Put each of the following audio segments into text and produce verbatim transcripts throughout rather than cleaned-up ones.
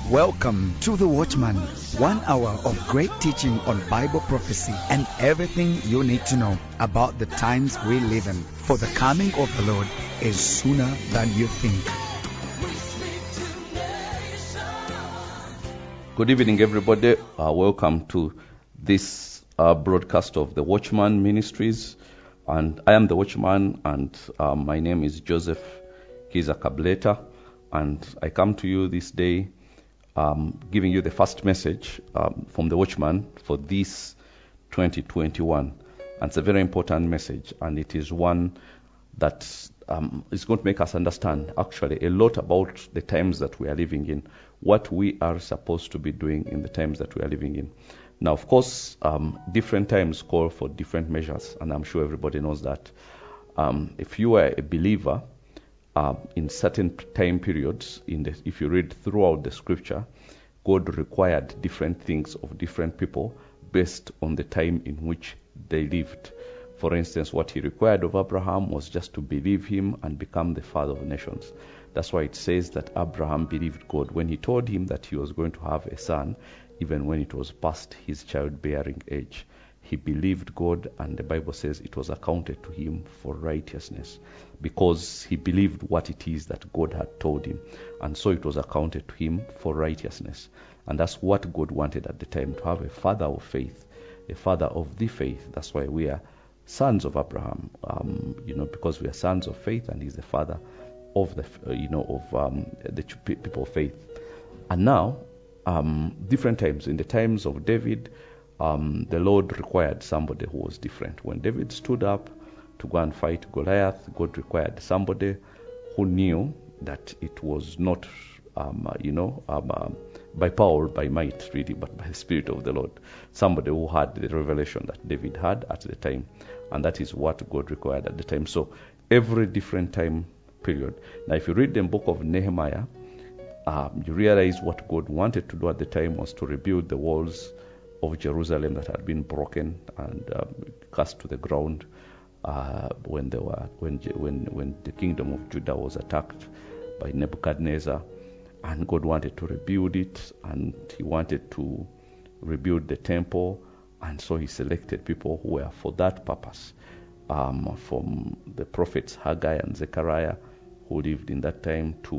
Welcome to The Watchman, one hour of great teaching on Bible prophecy and everything you need to know about the times we live in. For the coming of the Lord is sooner than you think. Good evening, everybody. Uh, welcome to this uh, broadcast of The Watchman Ministries. And I am The Watchman, and uh, my name is Joseph Kiza Kableta. And I come to you this day Um, giving you the first message um, from the Watchman for this twenty twenty-one. And it's a very important message, and it is one that um, is going to make us understand actually a lot about the times that we are living in, what we are supposed to be doing in the times that we are living in. Now, of course, um, different times call for different measures, and I'm sure everybody knows that. Um, if you are a believer, Uh, in certain time periods, in the, if you read throughout the scripture, God required different things of different people based on the time in which they lived. For instance, what he required of Abraham was just to believe him and become the father of nations. That's why it says that Abraham believed God when he told him that he was going to have a son, even when it was past his childbearing age. He believed God, and the Bible says it was accounted to him for righteousness, because he believed what it is that God had told him. And so it was accounted to him for righteousness. And that's what God wanted at the time, to have a father of faith, a father of the faith. That's why we are sons of Abraham, um, you know, because we are sons of faith, and he's the father of the, uh, you know, of um, the people of faith. And now, um, different times, in the times of David, Um, the Lord required somebody who was different. When David stood up to go and fight Goliath, God required somebody who knew that it was not, um, uh, you know, um, uh, by power, by might, really, but by the Spirit of the Lord. Somebody who had the revelation that David had at the time, and that is what God required at the time. So every different time period. Now, if you read the book of Nehemiah, um, you realize what God wanted to do at the time was to rebuild the walls of Jerusalem that had been broken and um, cast to the ground uh, when they were when when when the kingdom of Judah was attacked by Nebuchadnezzar, and God wanted to rebuild it, and He wanted to rebuild the temple, and so He selected people who were for that purpose, um, from the prophets Haggai and Zechariah, who lived in that time, to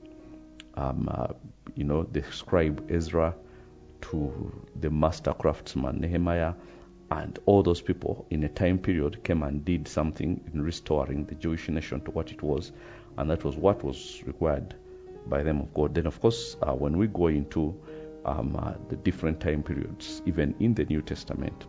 um, uh, you know the scribe Ezra, to the master craftsman Nehemiah, and all those people in a time period came and did something in restoring the Jewish nation to what it was, and that was what was required by them of God. Then, of course, uh, when we go into um, uh, the different time periods, even in the New Testament,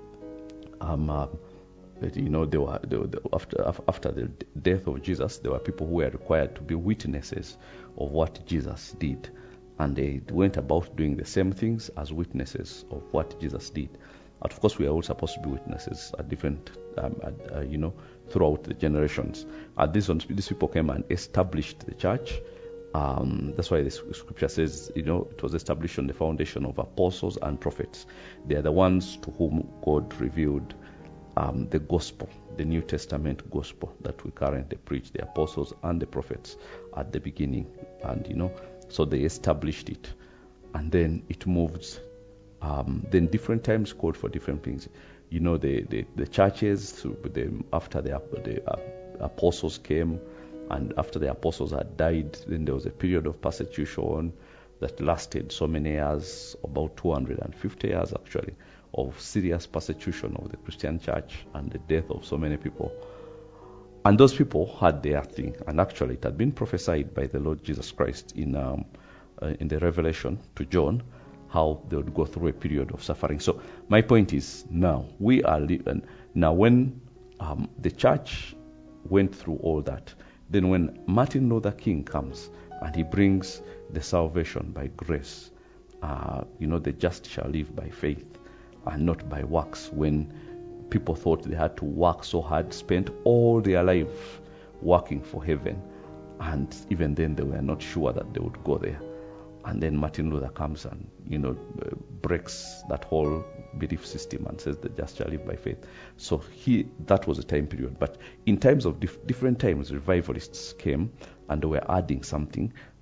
um, uh, you know, they were, they were after after the death of Jesus, there were people who were required to be witnesses of what Jesus did. And they went about doing the same things as witnesses of what Jesus did. And of course, we are all supposed to be witnesses at different, um, at, uh, you know, throughout the generations. And these ones, these people came and established the church. Um, that's why the scripture says, you know, it was established on the foundation of apostles and prophets. They are the ones to whom God revealed um, the gospel, the New Testament gospel that we currently preach, the apostles and the prophets at the beginning. And, you know, so they established it, and then it moves. Um, then different times called for different things. You know, the the, the churches, the, after the, the uh, apostles came, and after the apostles had died, then there was a period of persecution that lasted so many years, about two hundred fifty years actually, of serious persecution of the Christian church and the death of so many people. And those people had their thing, and actually it had been prophesied by the Lord Jesus Christ in um, uh, in the Revelation to John, how they would go through a period of suffering. So my point is, now we are living. Now when um, the church went through all that, then when Martin Luther King comes and he brings the salvation by grace, uh, you know, the just shall live by faith and not by works, when people thought they had to work so hard, spent all their life working for heaven, and even then they were not sure that they would go there. And then Martin Luther comes and, you know, breaks that whole belief system and says the just shall live by faith. So he that was a time period. But in times of dif- different times, revivalists came and they were adding something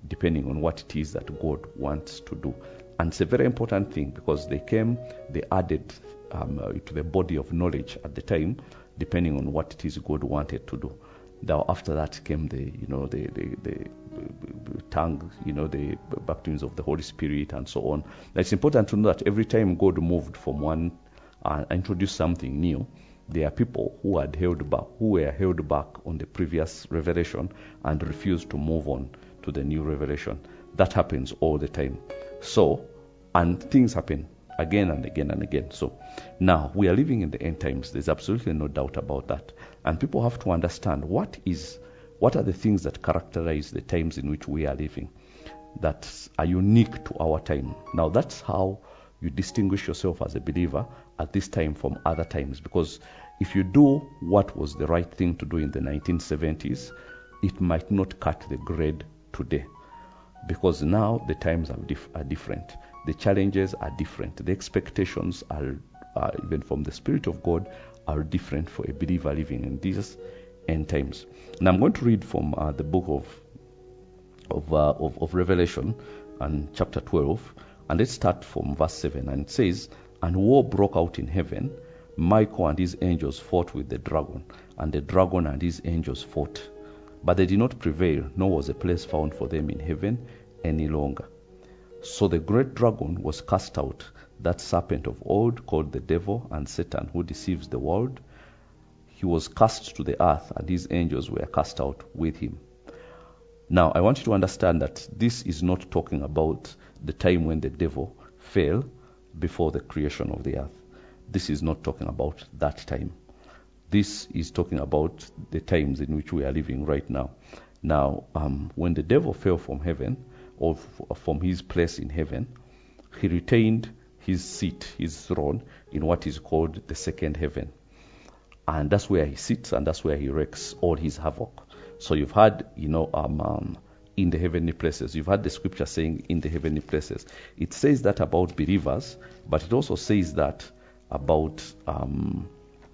depending on what it is that God wants to do. And it's a very important thing, because they came, they added um, uh, to the body of knowledge at the time, depending on what it is God wanted to do. Now after that came the, you know, the, the, the tongue, you know, the baptisms of the Holy Spirit and so on. Now it's important to know that every time God moved from one and uh, introduced something new, there are people who had held back, who were held back on the previous revelation and refused to move on to the new revelation. That happens all the time. So, and things happen again and again and again. So now we are living in the end times. There's absolutely no doubt about that. And people have to understand what is, what are the things that characterize the times in which we are living that are unique to our time. Now that's how you distinguish yourself as a believer at this time from other times. Because if you do what was the right thing to do in the nineteen seventies, it might not cut the grade today. Because now the times are, dif- are different. The challenges are different. The expectations are, are, even from the Spirit of God, are different for a believer living in these end times. And I'm going to read from uh, the book of of, uh, of of Revelation, and chapter twelve, and let's start from verse seven. And it says, "And war broke out in heaven. Michael and his angels fought with the dragon, and the dragon and his angels fought. But they did not prevail, nor was a place found for them in heaven any longer. So the great dragon was cast out, that serpent of old, called the devil and Satan, who deceives the world. He was cast to the earth, and his angels were cast out with him." Now, I want you to understand that this is not talking about the time when the devil fell before the creation of the earth. This is not talking about that time. This is talking about the times in which we are living right now. Now, um, when the devil fell from heaven, or f- from his place in heaven, he retained his seat, his throne, in what is called the second heaven. And that's where he sits, and that's where he wreaks all his havoc. So you've had, you know, um, um, in the heavenly places. You've had the scripture saying in the heavenly places. It says that about believers, but it also says that about... Um,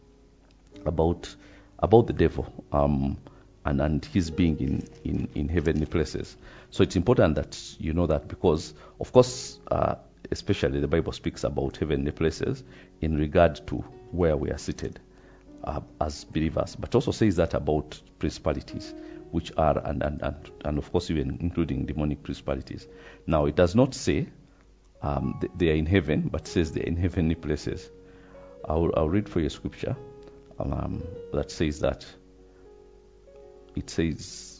about about the devil um, and, and his being in, in, in heavenly places. So it's important that you know that, because, of course, uh, especially the Bible speaks about heavenly places in regard to where we are seated uh, as believers, but also says that about principalities, which are, and, and, and, and of course even including demonic principalities. Now, it does not say um, they are in heaven, but says they are in heavenly places. I'll, I'll read for you a scripture. Um, that says that it says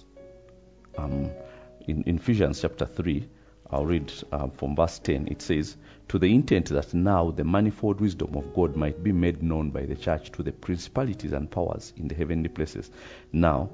um, in, in Ephesians chapter three, I'll read uh, from verse ten. It says, "To the intent that now the manifold wisdom of God might be made known by the church to the principalities and powers in the heavenly places." Now,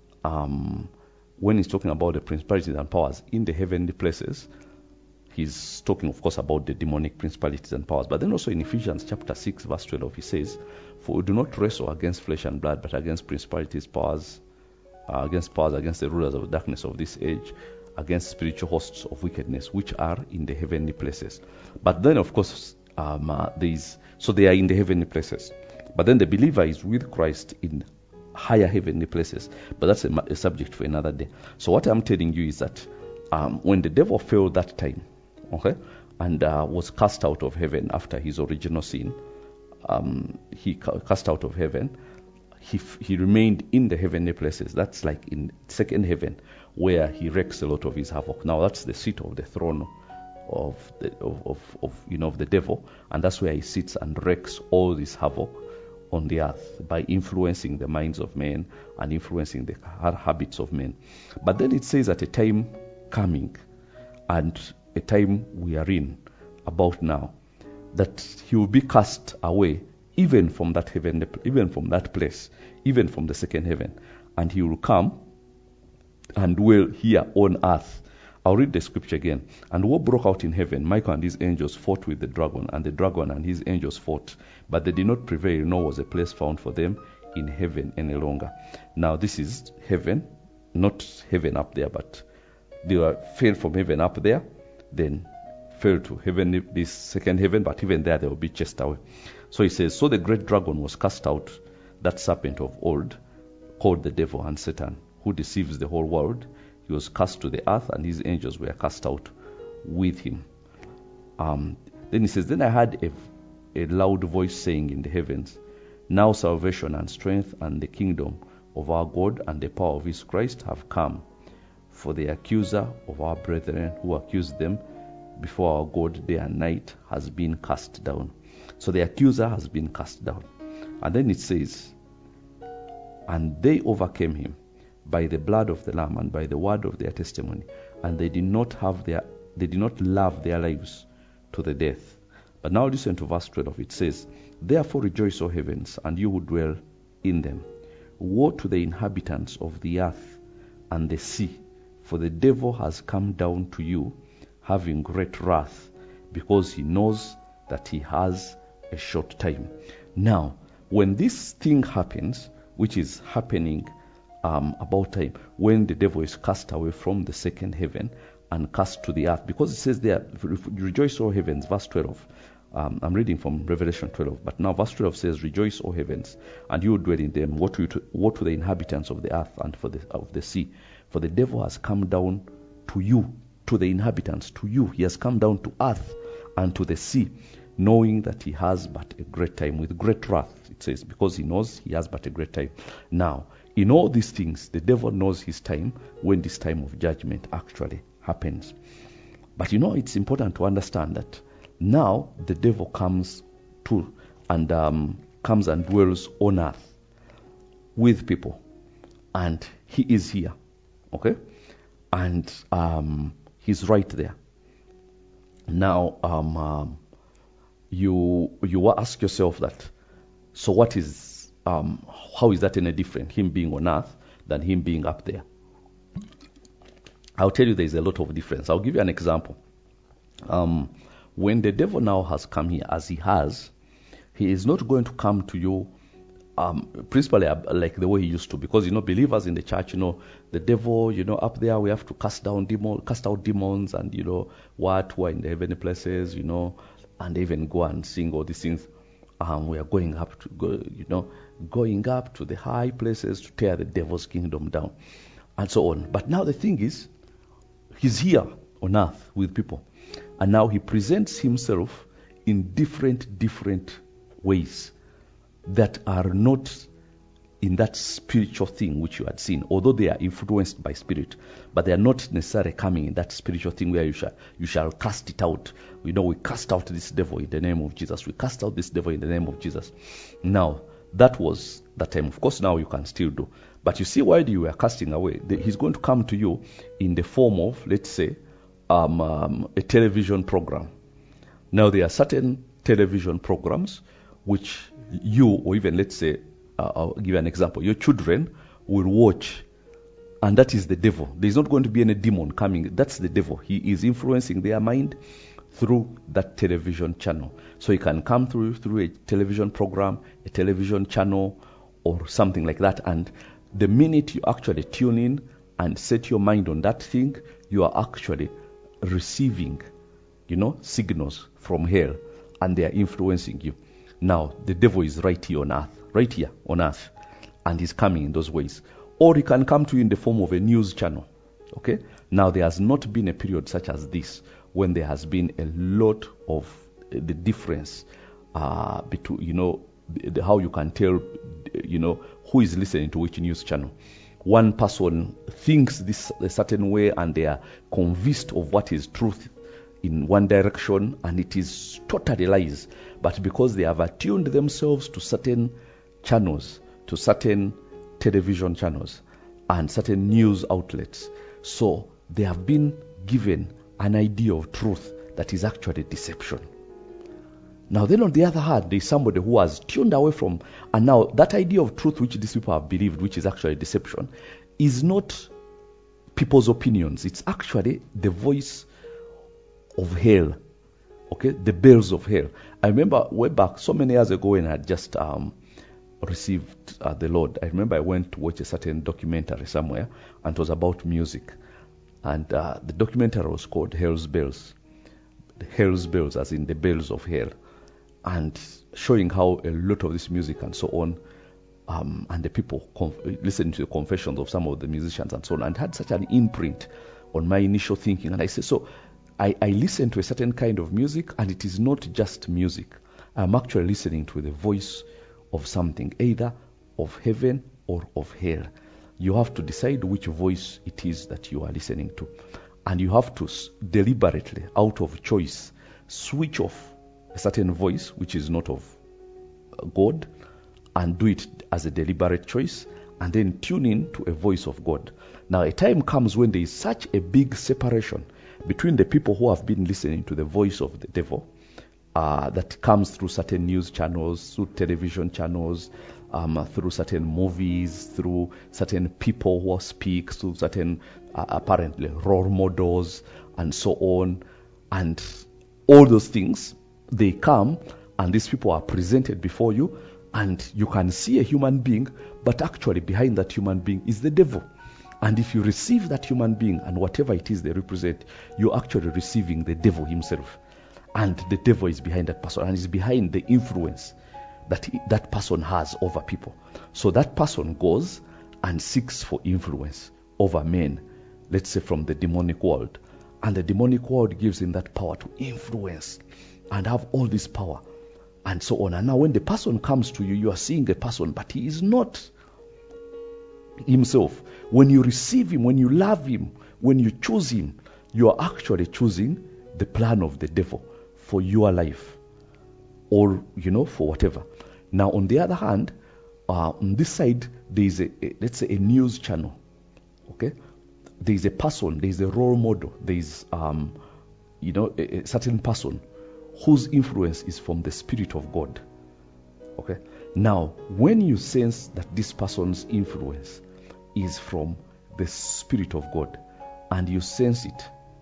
um, when he's talking about the principalities and powers in the heavenly places, he's talking, of course, about the demonic principalities and powers. But then also in Ephesians chapter six, verse twelve, he says, "For we do not wrestle against flesh and blood, but against principalities, powers, uh, against powers, against the rulers of the darkness of this age, against spiritual hosts of wickedness, which are in the heavenly places." But then, of course, um, uh, there is, so they are in the heavenly places. But then the believer is with Christ in higher heavenly places. But that's a, a subject for another day. So what I'm telling you is that um, when the devil fell that time, okay, and uh, was cast out of heaven after his original sin, um, he ca- cast out of heaven, he f- he remained in the heavenly places. That's like in second heaven, where he wreaks a lot of his havoc. Now that's the seat of the throne of the of, of, of you know of the devil, and that's where he sits and wreaks all this havoc on the earth by influencing the minds of men and influencing the habits of men. But then it says at a time coming, and a time we are in about now, that he will be cast away even from that heaven, even from that place, even from the second heaven, and he will come and dwell here on earth. I'll read the scripture again. "And war broke out in heaven. Michael and his angels fought with the dragon, and the dragon and his angels fought. But they did not prevail, nor was a place found for them in heaven any longer." Now this is heaven, not heaven up there, but they were fell from heaven up there, then fell to heaven, this second heaven, but even there they will be chased away. So he says, "So the great dragon was cast out, that serpent of old, called the devil and Satan, who deceives the whole world. he was cast to the earth, and his angels were cast out with him. Um, then he says, then I heard a, a loud voice saying in the heavens, now salvation and strength and the kingdom of our God and the power of his Christ have come. For the accuser of our brethren who accused them before our God day and night has been cast down. So the accuser has been cast down. And then it says, and they overcame him by the blood of the Lamb and by the word of their testimony, and they did not have their they did not love their lives to the death. But now listen to verse twelve. It says, therefore rejoice, O heavens, and you who dwell in them. Woe to the inhabitants of the earth and the sea, for the devil has come down to you, having great wrath, because he knows that he has a short time. Now, when this thing happens, which is happening um, about time, when the devil is cast away from the second heaven and cast to the earth, because it says there, rejoice, O heavens, verse twelve. Um, I'm reading from Revelation twelve, but now verse twelve says, rejoice, O heavens, and you dwell in them. Woe to, you to, woe to the inhabitants of the earth and for the, of the sea, for the devil has come down to you, to the inhabitants, to you. He has come down to earth and to the sea, knowing that he has but a great time, with great wrath, it says, because he knows he has but a great time. Now, in all these things, the devil knows his time, when this time of judgment actually happens. But you know, it's important to understand that now the devil comes to and um, comes and dwells on earth with people, and he is here, okay, and um, he's right there. Now, um, um, you you ask yourself that. So, what is um, how is that any different? Him being on earth than him being up there? I'll tell you, there is a lot of difference. I'll give you an example. Um, when the devil now has come here, as he has, he is not going to come to you um, principally like the way he used to, because, you know, believers in the church, you know, the devil, you know, up there we have to cast down demon, cast out demons, and, you know, what who are in the heavenly places, you know, and even go and sing all these things. Um, we are going up to go, you know, going up to the high places to tear the devil's kingdom down, and so on. But now the thing is, he's here on earth with people, and now he presents himself in different, different ways that are not in that spiritual thing which you had seen, although they are influenced by spirit, but they are not necessarily coming in that spiritual thing where you shall you shall cast it out. You know, we cast out this devil in the name of Jesus. We cast out this devil in the name of Jesus. Now, that was that time. Of course, now you can still do. But you see, while you were casting away, the, he's going to come to you in the form of, let's say, um, um, a television program. Now, there are certain television programs which you, or even, let's say, Uh, I'll give you an example. Your children will watch, and that is the devil. There's not going to be any demon coming. That's the devil. He is influencing their mind through that television channel. So he can come through through a television program, a television channel, or something like that. And the minute you actually tune in and set your mind on that thing, you are actually receiving, you know, signals from hell, and they are influencing you. Now, the devil is right here on earth. Right here on earth, and he's coming in those ways. Or he can come to you in the form of a news channel. Okay? Now, there has not been a period such as this when there has been a lot of uh, the difference uh, between, you know, the, the, how you can tell, you know, who is listening to which news channel. One person thinks this a certain way, and they are convinced of what is truth in one direction, and it is totally lies. But because they have attuned themselves to certain channels, to certain television channels and certain news outlets, so they have been given an idea of truth that is actually deception. Now then, on the other hand, there is somebody who has tuned away from, and now that idea of truth which these people have believed, which is actually deception, is not people's opinions. It's actually the voice of hell. Okay, the bells of hell. I remember way back so many years ago when I had just um, received uh, the Lord. I remember I went to watch a certain documentary somewhere, and it was about music. And uh, the documentary was called Hell's Bells. The Hell's Bells, as in the bells of hell. And showing how a lot of this music and so on um, and the people conf- listening to the confessions of some of the musicians and so on, and had such an imprint on my initial thinking. And I said, so I, I listen to a certain kind of music, and it is not just music. I'm actually listening to the voice of something, either of heaven or of hell. You have to decide which voice it is that you are listening to. And you have to deliberately, out of choice, switch off a certain voice which is not of God, and do it as a deliberate choice, and then tune in to a voice of God. Now, a time comes when there is such a big separation between the people who have been listening to the voice of the devil, uh, that comes through certain news channels, through television channels, um, through certain movies, through certain people who speak, through certain uh, apparently role models, and so on. And all those things, they come, and these people are presented before you, and you can see a human being, but actually behind that human being is the devil. And if you receive that human being and whatever it is they represent, you're actually receiving the devil himself. And the devil is behind that person, and is behind the influence that he, that person has over people. So that person goes and seeks for influence over men, let's say from the demonic world. And the demonic world gives him that power to influence and have all this power and so on. And now when the person comes to you, you are seeing a person, but he is not himself. When you receive him, when you love him, when you choose him, you are actually choosing the plan of the devil for your life, or, you know, for whatever. Now, on the other hand, uh, on this side, there is a, a, let's say, a news channel. Okay, there is a person, there is a role model, there is, um, you know, a, a certain person whose influence is from the Spirit of God. Okay, now, when you sense that this person's influence is from the Spirit of God, and you sense it,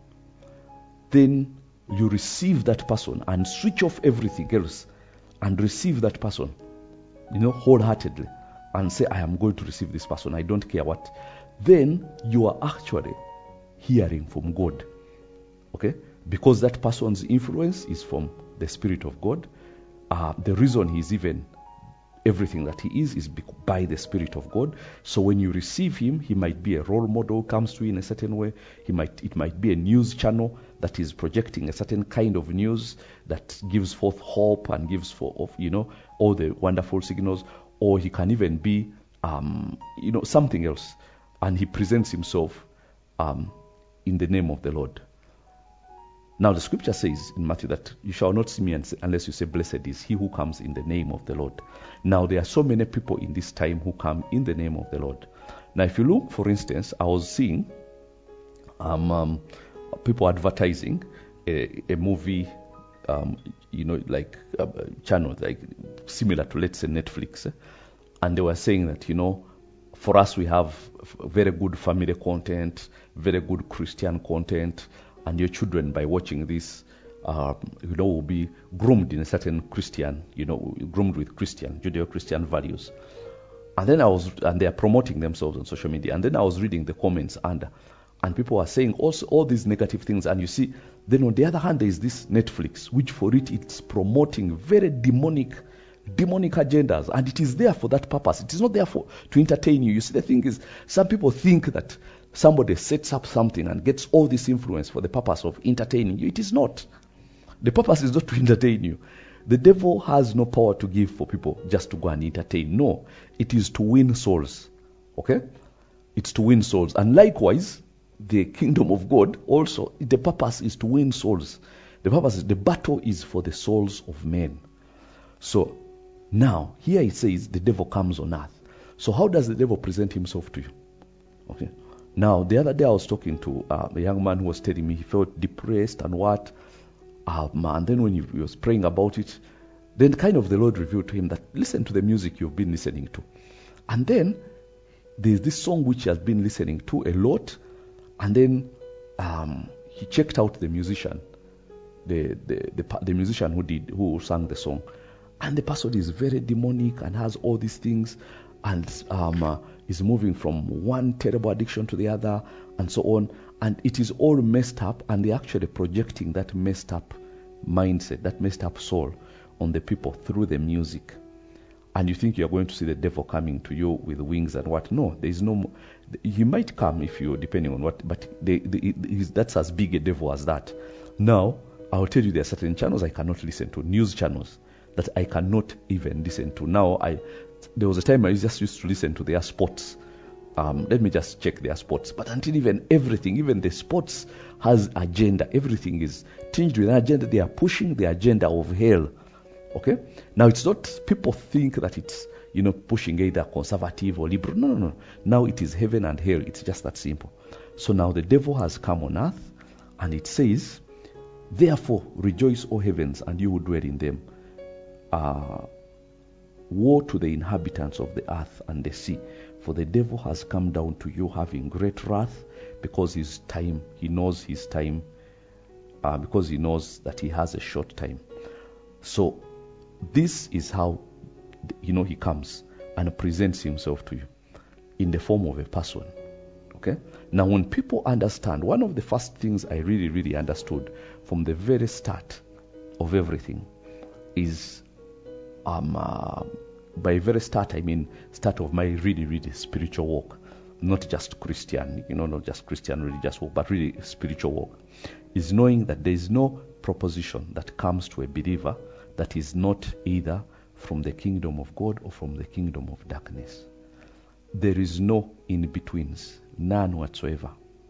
then you receive that person and switch off everything else and receive that person, you know, wholeheartedly, and say, I am going to receive this person, I don't care what. Then you are actually hearing from God. Okay, because that person's influence is from the Spirit of God. Uh, the reason he's even everything that he is is by the Spirit of God. So when you receive him, he might be a role model, comes to you in a certain way. He might it might be a news channel that is projecting a certain kind of news that gives forth hope and gives forth, you know, all the wonderful signals. Or he can even be, um, you know, something else, and he presents himself um, in the name of the Lord. Now the scripture says in Matthew that you shall not see me unless you say, blessed is he who comes in the name of the Lord. Now there are so many people in this time who come in the name of the Lord. Now if you look, for instance, I was seeing um, um, people advertising a, a movie, um, you know, like a channel, like similar to, let's say, Netflix. Eh? And they were saying that, you know, for us we have very good family content, very good Christian content, and your children, by watching this, uh, you know, will be groomed in a certain Christian, you know, groomed with Christian, Judeo-Christian values. And then I was, and they are promoting themselves on social media. And then I was reading the comments under, and people are saying also all these negative things. And you see, then on the other hand, there is this Netflix, which for it, it's promoting very demonic, demonic agendas, and it is there for that purpose. It is not there for to entertain you. You see, the thing is, some people think that somebody sets up something and gets all this influence for the purpose of entertaining you. It is not. The purpose is not to entertain you. The devil has no power to give for people just to go and entertain. No, it is to win souls. Okay? It's to win souls. And likewise, the kingdom of God also, the purpose is to win souls. The purpose is, the battle is for the souls of men. So, now, here it says the devil comes on earth. So how does the devil present himself to you? Okay. Now, the other day I was talking to uh, a young man who was telling me he felt depressed and what. Um, and then when he, he was praying about it, then kind of the Lord revealed to him that listen to the music you've been listening to. And then there's this song which he has been listening to a lot. And then um, he checked out the musician, the, the, the, the musician who did, who sang the song. And the person is very demonic and has all these things, and um, uh, is moving from one terrible addiction to the other, and so on. And it is all messed up, and they're actually projecting that messed up mindset, that messed up soul on the people through the music. and you think you're going to see the devil coming to you with wings and what. No, there is no mo- he might come if you, depending on what, but they, they, he's, that's as big a devil as that. Now, I'll tell you there are certain channels I cannot listen to, news channels that I cannot even listen to. Now, I there was a time I just used to listen to their sports. Um, let me just check their sports. But until even everything, even the sports has agenda. Everything is tinged with an agenda. They are pushing the agenda of hell. Okay? Now, it's not, people think that it's, you know, pushing either conservative or liberal. No, no, no. Now it is heaven and hell. It's just that simple. So now the devil has come on earth, and it says, therefore rejoice, O heavens, and you who dwell in them. Uh, woe to the inhabitants of the earth and the sea, for the devil has come down to you having great wrath, because his time, he knows his time, uh, because he knows that he has a short time. So this is how, you know, he comes and presents himself to you in the form of a person. Okay? Now, when people understand, one of the first things I really, really understood from the very start of everything is, um, uh, by very start, I mean start of my really, really spiritual walk, not just Christian, you know, not just Christian religious walk, but really spiritual walk, is knowing that there is no proposition that comes to a believer that is not either from the kingdom of God or from the kingdom of darkness. There is no in-betweens, none whatsoever.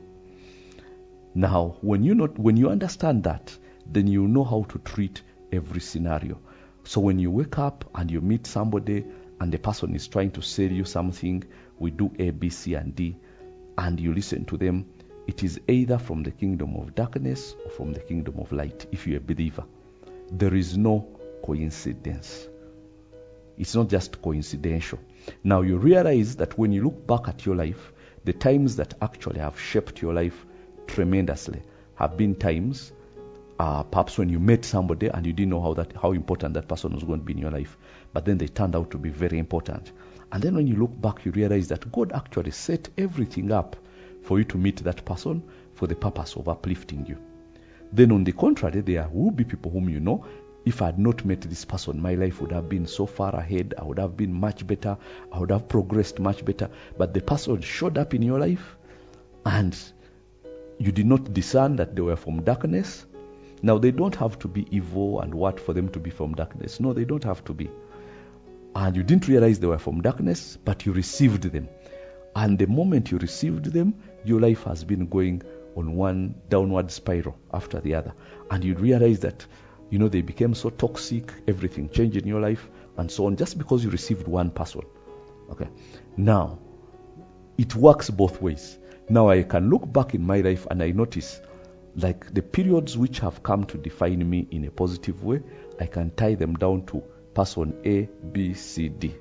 Now, when you not, when you understand that, then you know how to treat every scenario. So when you wake up and you meet somebody and the person is trying to sell you something, we do A, B, C, and D, and you listen to them, it is either from the kingdom of darkness or from the kingdom of light, if you're a believer. There is no coincidence. It's not just coincidental. Now you realize that when you look back at your life, the times that actually have shaped your life tremendously have been times, uh, perhaps when you met somebody and you didn't know how that how important that person was going to be in your life, but then they turned out to be very important. And then when you look back, you realize that God actually set everything up for you to meet that person for the purpose of uplifting you. Then on the contrary, there will be people whom you know, if I had not met this person, my life would have been so far ahead, I would have been much better, I would have progressed much better. But the person showed up in your life and you did not discern that they were from darkness. Now, they don't have to be evil and what for them to be from darkness. No, they don't have to be. And you didn't realize they were from darkness, but you received them. And the moment you received them, your life has been going on one downward spiral after the other. And you realize that, you know, they became so toxic, everything changed in your life, and so on, just because you received one person. Okay. Now, it works both ways. Now, I can look back in my life and I notice, like, the periods which have come to define me in a positive way, I can tie them down to person A, B, C, D.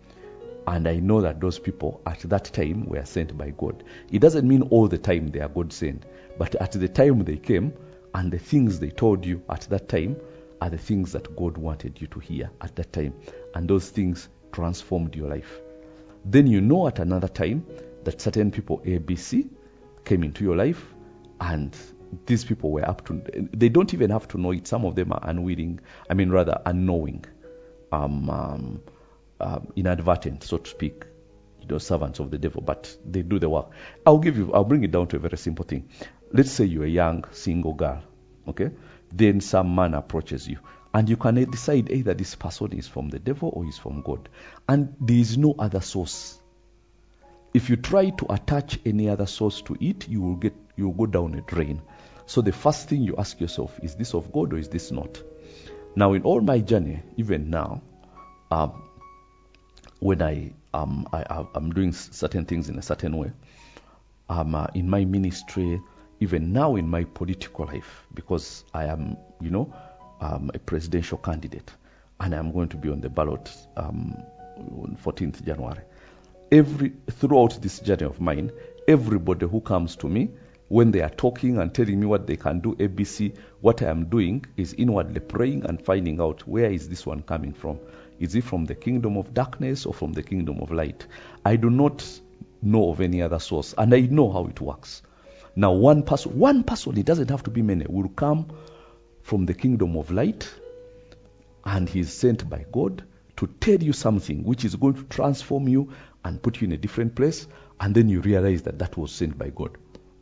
And I know that those people at that time were sent by God. It doesn't mean all the time they are God sent, but at the time they came, and the things they told you at that time are the things that God wanted you to hear at that time. And those things transformed your life. Then you know at another time that certain people A, B, C came into your life, and these people were up to, they don't even have to know it. Some of them are unwilling, I mean rather unknowing, um, um, um, inadvertent, so to speak, you know, servants of the devil, but they do the work. I'll give you, I'll bring it down to a very simple thing. Let's say you're a young single girl, okay? Then some man approaches you, and you can decide either this person is from the devil or is from God, and there is no other source. If you try to attach any other source to it, you will get you will go down a drain. So the first thing you ask yourself, is this of God or is this not? Now, in all my journey, even now, um, when I um I I'm doing certain things in a certain way, um uh, in my ministry, even now in my political life, because I am, you know, um, a presidential candidate, and I'm going to be on the ballot um, on fourteenth January. Every throughout this journey of mine, everybody who comes to me, when they are talking and telling me what they can do, A B C, what I am doing is inwardly praying and finding out, where is this one coming from? Is it from the kingdom of darkness or from the kingdom of light? I do not know of any other source, and I know how it works. Now, one person, one person, it doesn't have to be many, will come from the kingdom of light, and he is sent by God to tell you something which is going to transform you and put you in a different place, and then you realize that that was sent by God.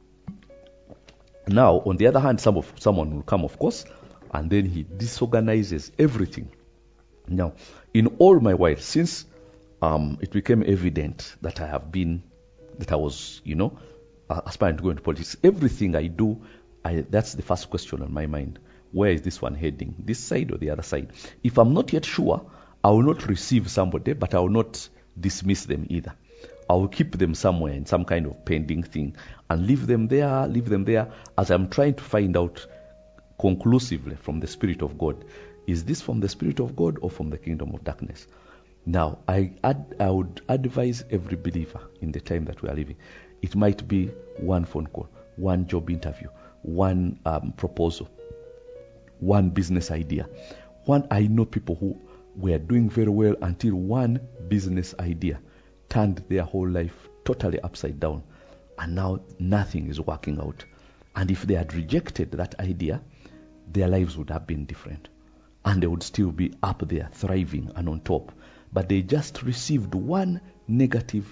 Now, on the other hand, some of, someone will come, of course, and then he disorganizes everything. Now, in all my while, since um, it became evident that I have been, that I was, you know, uh, aspiring to go into politics, everything I do, I, that's the first question on my mind. Where is this one heading? This side or the other side? If I'm not yet sure, I will not receive somebody, but I will not dismiss them either. I will keep them somewhere in some kind of pending thing and leave them there, leave them there as I'm trying to find out conclusively from the Spirit of God. Is this from the Spirit of God or from the kingdom of darkness? Now, I, ad, I would advise every believer in the time that we are living. It might be one phone call, one job interview, one um, proposal, one business idea. One, I know people who were doing very well until one business idea turned their whole life totally upside down, and now nothing is working out. And if they had rejected that idea, their lives would have been different, and they would still be up there thriving and on top. But they just received one negative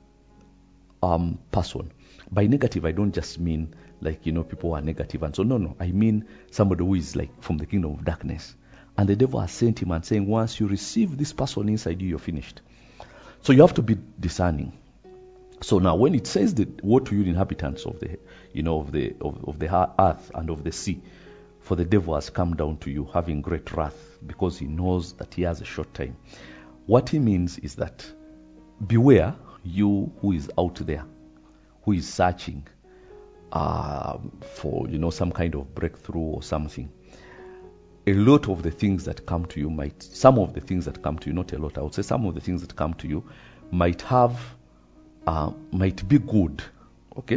um, person. By negative, I don't just mean like, you know, people who are negative and so. No, no. I mean somebody who is like from the kingdom of darkness. And the devil has sent him and saying, once you receive this person inside you, you're finished. So you have to be discerning. So now when it says that, woe to you inhabitants of the, you know, of the of, of the earth and of the sea, for the devil has come down to you having great wrath, because he knows that he has a short time. What he means is that beware you who is out there, who is searching uh, for, you know, some kind of breakthrough or something. A lot of the things that come to you might, some of the things that come to you, not a lot, I would say some of the things that come to you might have, uh, might be good, okay?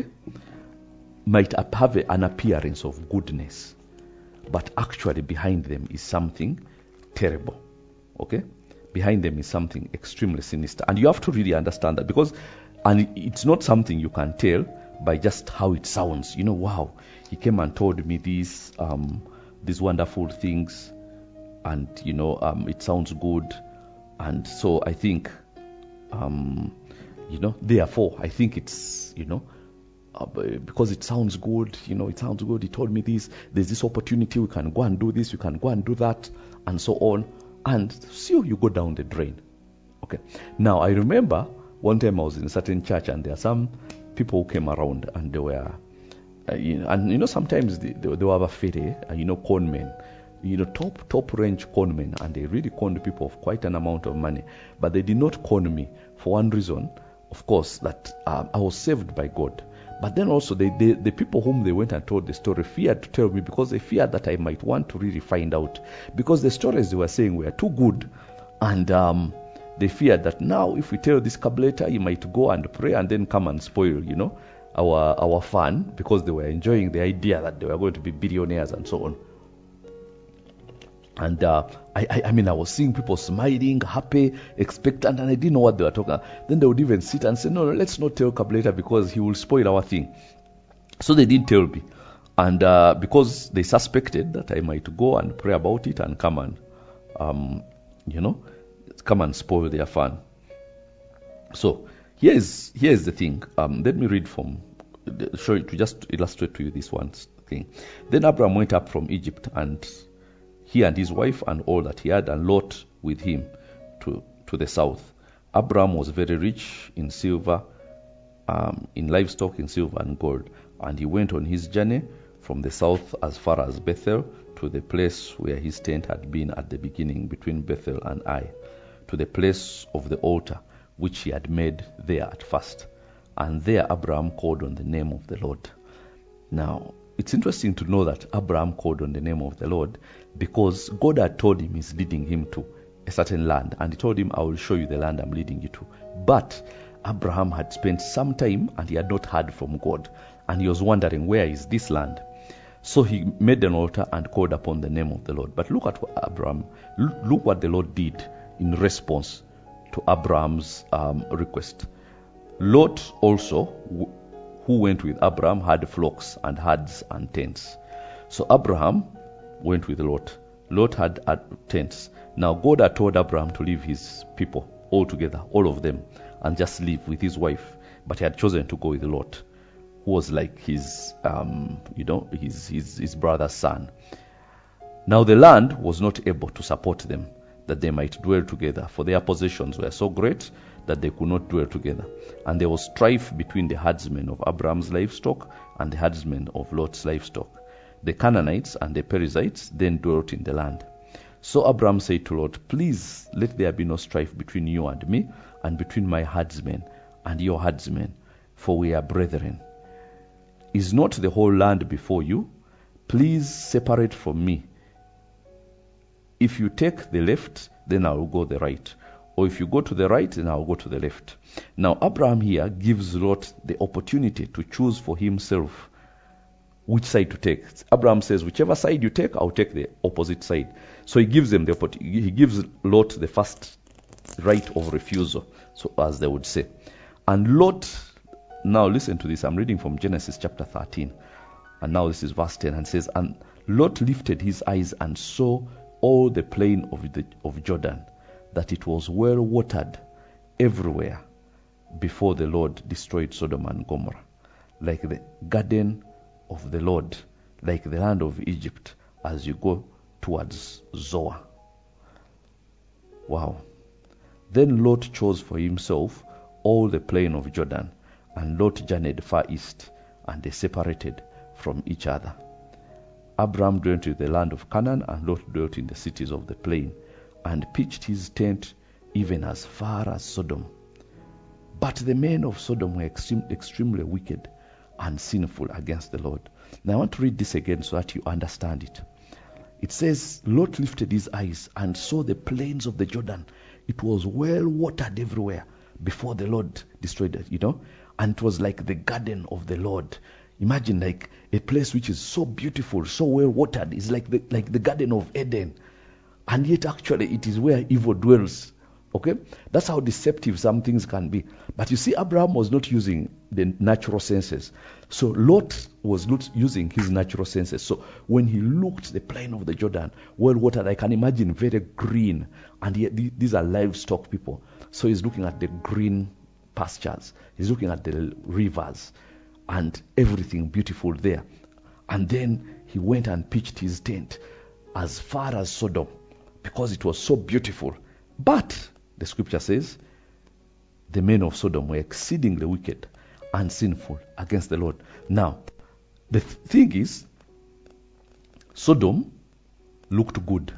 Might have a, an appearance of goodness, but actually behind them is something terrible, okay? Behind them is something extremely sinister. And you have to really understand that, because, and it's not something you can tell by just how it sounds. You know, wow, he came and told me these, um, these wonderful things, and, you know, um, it sounds good. And so I think, um, you know, therefore, I think it's, you know, uh, because it sounds good, you know, it sounds good. He told me this, there's this opportunity, we can go and do this, we can go and do that, and so on. And so you go down the drain. Okay. Now, I remember one time I was in a certain church, and there are some people who came around, and they were, uh, you know, and you know, sometimes they, they, they were a fairy, uh, you know, con men, you know, top top range con men, and they really conned people of quite an amount of money. But they did not con me for one reason, of course, that um, I was saved by God. But then also, they, they, the people whom they went and told the story feared to tell me, because they feared that I might want to really find out. Because the stories they were saying were too good. And um, they feared that now, if we tell this cablator, he might go and pray and then come and spoil, you know, our our fun, because they were enjoying the idea that they were going to be billionaires and so on. And uh, I, I, I mean, I was seeing people smiling, happy, expectant, and I didn't know what they were talking about. Then they would even sit and say, no, no, let's not tell Kablator because he will spoil our thing. So they didn't tell me. And uh, because they suspected that I might go and pray about it and come and, um, you know, come and spoil their fun. So here is, here is the thing. Um, let me read from, show you, to just illustrate to you this one thing. Then Abraham went up from Egypt, and he and his wife and all that he had, and Lot with him to, to the south. Abraham was very rich in silver, um, in livestock, in silver and gold. And he went on his journey from the south as far as Bethel, to the place where his tent had been at the beginning, between Bethel and Ai, to the place of the altar which he had made there at first. And there Abraham called on the name of the Lord. Now, it's interesting to know that Abraham called on the name of the Lord, because God had told him he's leading him to a certain land, and he told him, I will show you the land I'm leading you to. But Abraham had spent some time and he had not heard from God, and he was wondering, where is this land? So he made an altar and called upon the name of the Lord. But look at what Abraham, look what the Lord did in response to Abraham's um, request. Lot also, who went with Abraham, had flocks and herds and tents. So Abraham went with Lot, Lot had, had tents. Now God had told Abraham to leave his people all together, all of them, and just live with his wife. But he had chosen to go with Lot, who was like his, um, you know, his, his, his brother's son. Now the land was not able to support them, that they might dwell together, for their possessions were so great that they could not dwell together. And there was strife between the herdsmen of Abraham's livestock and the herdsmen of Lot's livestock. The Canaanites and the Perizzites then dwelt in the land. So Abraham said to Lot, please let there be no strife between you and me, and between my herdsmen and your herdsmen, for we are brethren. Is not the whole land before you? Please separate from me. If you take the left, then I will go the right. Or if you go to the right, then I will go to the left. Now Abraham here gives Lot the opportunity to choose for himself which side to take. Abraham says, whichever side you take, I'll take the opposite side. So he gives them the opportunity. He gives Lot the first right of refusal, so as they would say. And Lot, now listen to this. I'm reading from Genesis chapter thirteen. And now this is verse ten, and says, and Lot lifted his eyes and saw all the plain of the of Jordan, that it was well watered everywhere before the Lord destroyed Sodom and Gomorrah, like the garden of the Lord, like the land of Egypt, as you go towards Zoar. Wow. Then Lot chose for himself all the plain of Jordan, and Lot journeyed far east, and they separated from each other. Abraham dwelt in the land of Canaan, and Lot dwelt in the cities of the plain, and pitched his tent even as far as Sodom. But the men of Sodom were extreme, extremely wicked and sinful against the Lord. Now I want to read this again so that you understand it. It says, Lot lifted his eyes and saw the plains of the Jordan. It was well watered everywhere before the Lord destroyed it, you know, and it was like the garden of the Lord. Imagine like a place which is so beautiful, so well watered. It's like the, like the Garden of Eden. And yet actually it is where evil dwells. Okay? That's how deceptive some things can be. But you see, Abraham was not using the natural senses. So Lot was not using his natural senses. So when he looked the plain of the Jordan, well watered, I can imagine very green. And yet these are livestock people. So he's looking at the green pastures. He's looking at the rivers and everything beautiful there. And then he went and pitched his tent as far as Sodom, because it was so beautiful. But the scripture says the men of Sodom were exceedingly wicked and sinful against the Lord. Now, the th- thing is, Sodom looked good,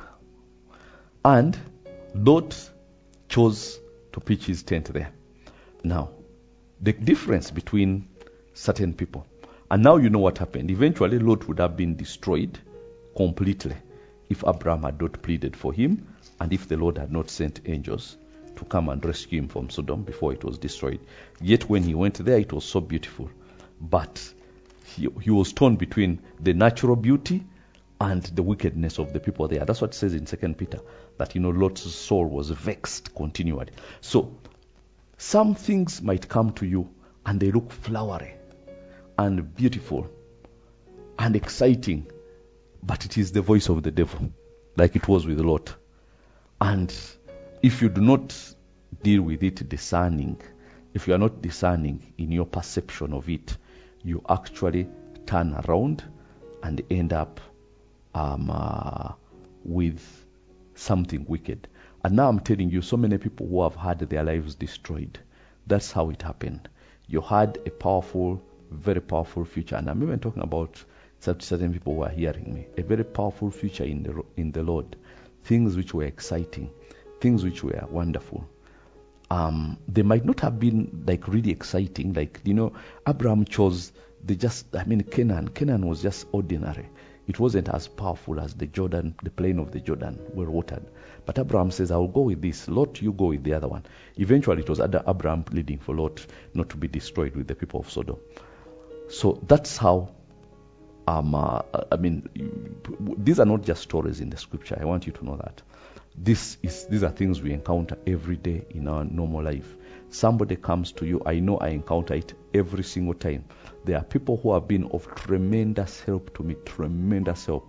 and Lot chose to pitch his tent there. Now, the difference between certain people, and now you know what happened. Eventually, Lot would have been destroyed completely if Abraham had not pleaded for him, and if the Lord had not sent angels to come and rescue him from Sodom before it was destroyed. Yet when he went there, it was so beautiful. But he, he was torn between the natural beauty and the wickedness of the people there. That's what it says in Second Peter, that, you know, Lot's soul was vexed continually. So some things might come to you and they look flowery and beautiful and exciting, but it is the voice of the devil, like it was with Lot. And if you do not deal with it discerning, if you are not discerning in your perception of it, you actually turn around and end up um, uh, with something wicked. And now I'm telling you, so many people who have had their lives destroyed, that's how it happened. You had a powerful, very powerful future. And I'm even talking about certain people who are hearing me. A very powerful future in the in the Lord. Things which were exciting. Things which were wonderful. Um, they might not have been like really exciting. Like, you know, Abraham chose the just, I mean, Canaan. Canaan was just ordinary. It wasn't as powerful as the Jordan, the plain of the Jordan, well watered. But Abraham says, I will go with this. Lot, you go with the other one. Eventually, it was Abraham pleading for Lot not to be destroyed with the people of Sodom. So that's how, um, uh, I mean, these are not just stories in the scripture. I want you to know that. This is, these are things we encounter every day in our normal life. Somebody comes to you, I know I encounter it every single time. There are people who have been of tremendous help to me, tremendous help.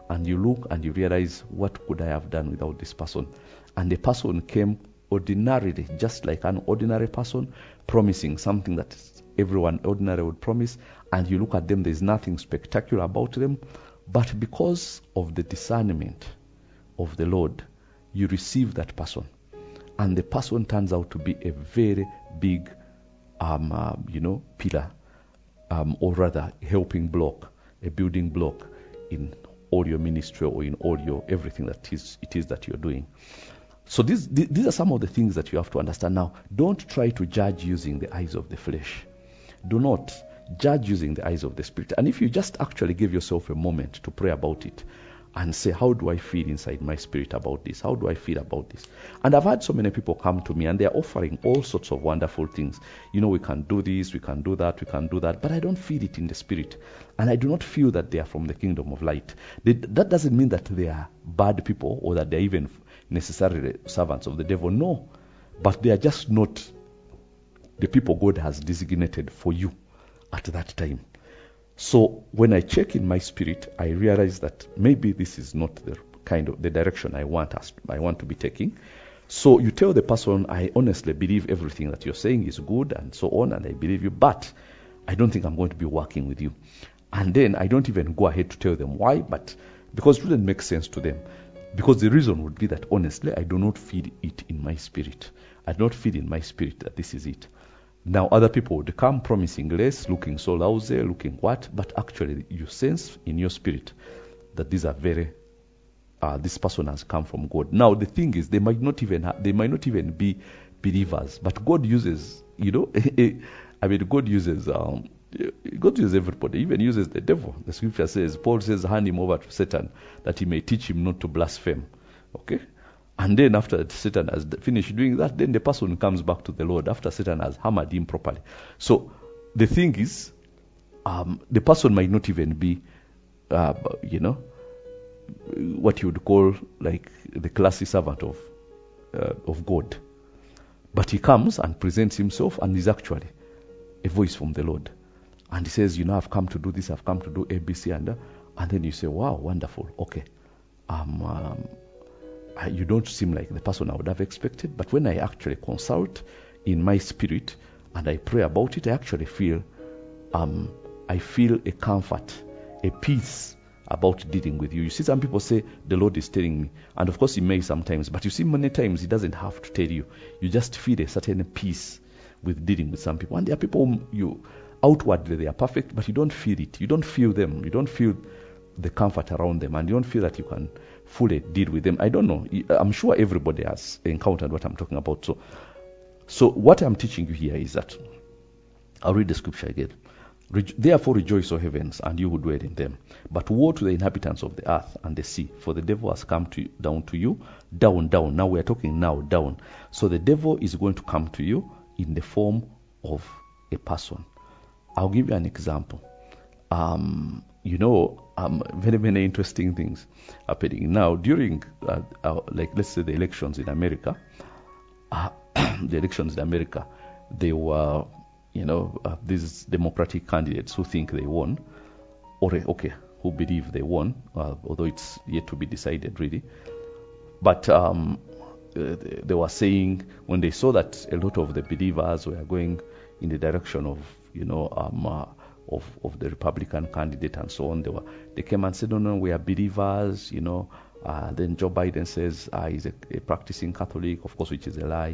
and you look and you realize, what could I have done without this person? And the person came ordinarily, just like an ordinary person, promising something that everyone ordinary would promise, and you look at them, there's nothing spectacular about them, but because of the discernment of the Lord, you receive that person, and the person turns out to be a very big um, uh, you know, pillar, um, or rather helping block, a building block in all your ministry or in all your everything that is it is that you're doing. So these these are some of the things that you have to understand. Now, don't try to judge using the eyes of the flesh. Do not judge using the eyes of the Spirit. And if you just actually give yourself a moment to pray about it and say, how do I feel inside my spirit about this? How do I feel about this? And I've had so many people come to me and they're offering all sorts of wonderful things. You know, we can do this, we can do that, we can do that, but I don't feel it in the spirit. And I do not feel that they are from the kingdom of light. They, that doesn't mean that they are bad people or that they're even necessarily servants of the devil. No, but they are just not the people God has designated for you at that time. So when I check in my spirit, I realize that maybe this is not the kind of the direction I want us I want to be taking. So you tell the person, I honestly believe everything that you're saying is good and so on, and I believe you, but I don't think I'm going to be working with you. And then I don't even go ahead to tell them why, but because it wouldn't make sense to them. Because the reason would be that honestly, I do not feel it in my spirit. I do not feel in my spirit that this is it. Now, other people would come promising less, looking so lousy, looking what, but actually you sense in your spirit that these are very, uh, this person has come from God. Now, the thing is, they might not even, ha- they might not even be believers, but God uses, you know, I mean, God uses, um, God uses everybody, even uses the devil. The scripture says, Paul says, hand him over to Satan that he may teach him not to blaspheme. Okay? And then after Satan has finished doing that, then the person comes back to the Lord after Satan has hammered him properly. So the thing is, um, the person might not even be, uh, you know, what you would call like the classy servant of uh, of God. But he comes and presents himself and is actually a voice from the Lord. And he says, you know, I've come to do this, I've come to do A, B, C, and uh, and then you say, wow, wonderful, okay. Um, um You don't seem like the person I would have expected, but when I actually consult in my spirit and I pray about it, I actually feel, um, I feel a comfort, a peace about dealing with you. You see, some people say the Lord is telling me, and of course He may sometimes, but you see, many times He doesn't have to tell you. You just feel a certain peace with dealing with some people, and there are people whom you outwardly they are perfect, but you don't feel it. You don't feel them. You don't feel the comfort around them, and you don't feel that you can fully deal with them. I don't know. I'm sure everybody has encountered what I'm talking about. So, so what I'm teaching you here is that, I'll read the scripture again. Re- Therefore rejoice, O heavens, and you who dwell in them. But woe to the inhabitants of the earth and the sea, for the devil has come to, down to you, down, down. Now we are talking now, down. So the devil is going to come to you in the form of a person. I'll give you an example. Um, you know, um, very, very interesting things happening now during, uh, uh, like, let's say the elections in America. Uh, the elections in America, they were, you know, uh, these Democratic candidates who think they won, or okay, who believe they won, uh, although it's yet to be decided really. But um, uh, they were saying when they saw that a lot of the believers were going in the direction of, you know, um, uh, Of, of the Republican candidate and so on, they were they came and said, no, no, we are believers, you know. Uh, then Joe Biden says uh, he's a, a practicing Catholic, of course, which is a lie,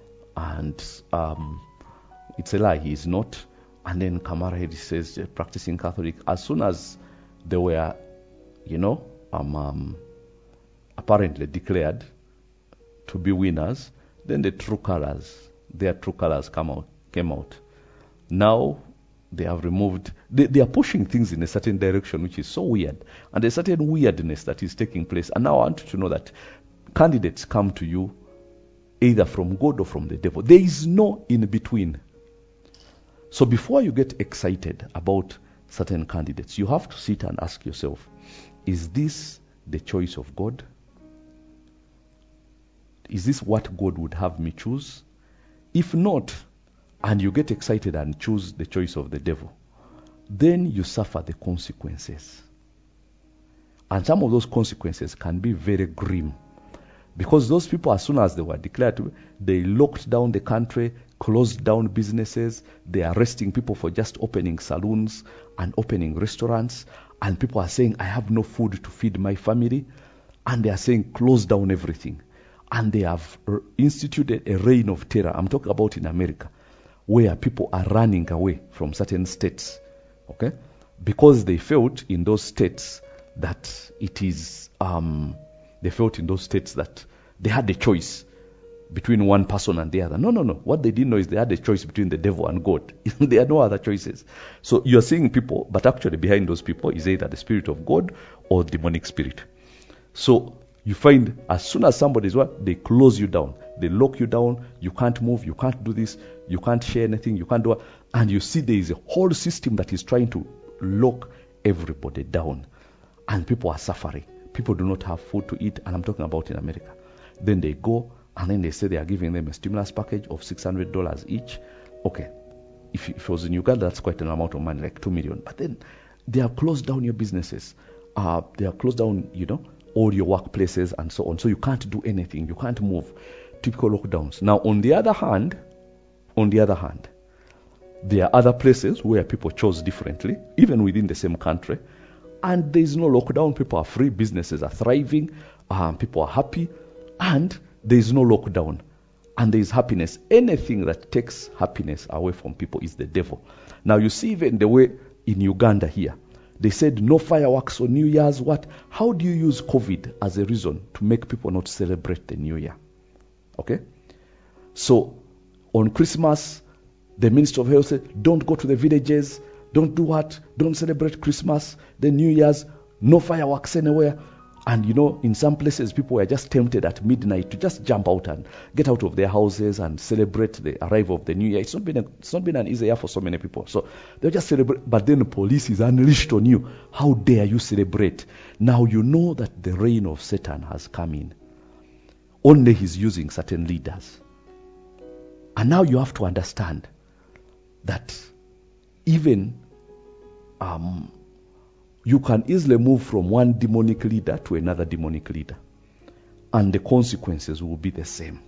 and um, it's a lie. He is not. And then Kamala Harris says a practicing Catholic. As soon as they were, you know, um, um, apparently declared to be winners, then the true colors, their true colors, come out, came out. Now they have removed, they, they are pushing things in a certain direction, which is so weird. And there's a certain weirdness that is taking place. And now I want you to know that candidates come to you either from God or from the devil. There is no in between. So before you get excited about certain candidates, you have to sit and ask yourself, is this the choice of God? Is this what God would have me choose? If not, and you get excited and choose the choice of the devil, then you suffer the consequences And some of those consequences can be very grim. Because those people, as soon as they were declared to, they locked down the country, closed down businesses, they are arresting people for just opening saloons and opening restaurants, and people are saying, I have no food to feed my family, and they are saying, close down everything. And they have instituted a reign of terror. I'm talking about in America, where people are running away from certain states, okay? Because they felt in those states that it is, um, they felt in those states that they had a choice between one person and the other. No, no, no. What they didn't know is they had a choice between the devil and God. There are no other choices. So you're seeing people, but actually behind those people is either the spirit of God or demonic spirit. So you find as soon as somebody is what, they close you down. They lock you down. You can't move. You can't do this. You can't share anything. You can't do it. And you see there is a whole system that is trying to lock everybody down. And people are suffering. People do not have food to eat. And I'm talking about in America. Then they go and then they say they are giving them a stimulus package of six hundred dollars each. Okay. If, if it was in Uganda, that's quite an amount of money, like two million. But then they have closed down your businesses. Uh, they have closed down, you know, all your workplaces and so on. So you can't do anything. You can't move. Typical lockdowns. Now, on the other hand, on the other hand, there are other places where people chose differently, even within the same country. And there is no lockdown. People are free. Businesses are thriving. Um, people are happy. And there is no lockdown. And there is happiness. Anything that takes happiness away from people is the devil. Now you see even the way in Uganda here, they said no fireworks on New Year's. What? How do you use COVID as a reason to make people not celebrate the New Year? Okay? So on Christmas, the Minister of Health said, don't go to the villages. Don't do what? Don't celebrate Christmas. The New Year's, no fireworks anywhere. And you know, in some places, people were just tempted at midnight to just jump out and get out of their houses and celebrate the arrival of the New Year. It's not been a, it's not been an easy year for so many people. So they just celebrate. But then the police is unleashed on you. How dare you celebrate? Now you know that the reign of Satan has come in. Only he's using certain leaders. And now you have to understand that even um, you can easily move from one demonic leader to another demonic leader. And the consequences will be the same.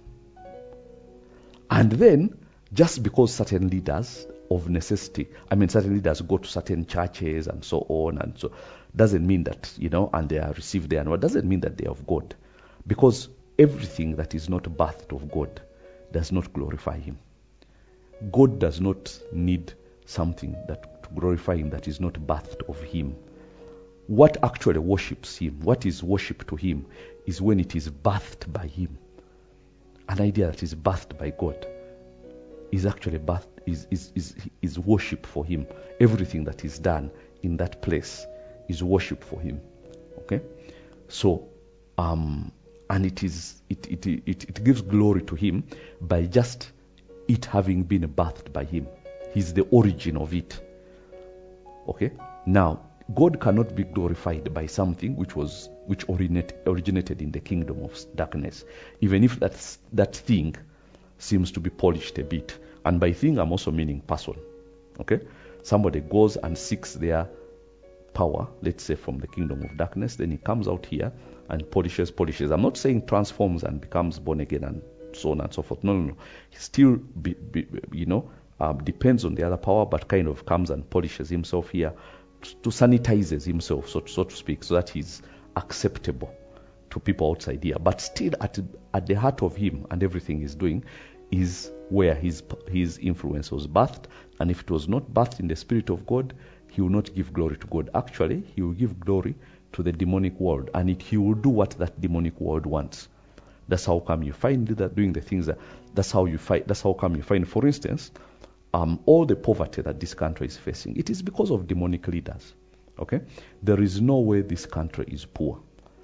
And then, just because certain leaders of necessity, I mean certain leaders go to certain churches and so on and so, doesn't mean that, you know, and they are received there, and doesn't mean that they are of God. Because everything that is not birthed of God does not glorify Him. God does not need something that to glorify Him that is not birthed of Him. What actually worships Him, what is worship to Him, is when it is birthed by Him. An idea that is birthed by God is actually birthed, is, is, is, is worship for Him. Everything that is done in that place is worship for Him. Okay? So, um, and it is it, it, it, it gives glory to Him by just it having been birthed by Him. He's the origin of it. Okay? Now, God cannot be glorified by something which was which originate, originated in the kingdom of darkness, even if that that thing seems to be polished a bit. And by thing, I'm also meaning person. Okay, somebody goes and seeks their power, let's say from the kingdom of darkness, then he comes out here and polishes, polishes. I'm not saying transforms and becomes born again and so on and so forth. No, no, no. He still, be, be, you know, um, depends on the other power, but kind of comes and polishes himself here, to sanitizes himself, so, so to speak, so that he's acceptable to people outside here. But still at, at the heart of him and everything he's doing is where his, his influence was birthed. And if it was not birthed in the Spirit of God, he will not give glory to God. Actually, he will give glory to the demonic world, and it, he will do what that demonic world wants. That's how come you find that doing the things that, that's how you find, that's how come you find, for instance, Um, all the poverty that this country is facing, it is because of demonic leaders. Okay? There is no way this country is poor.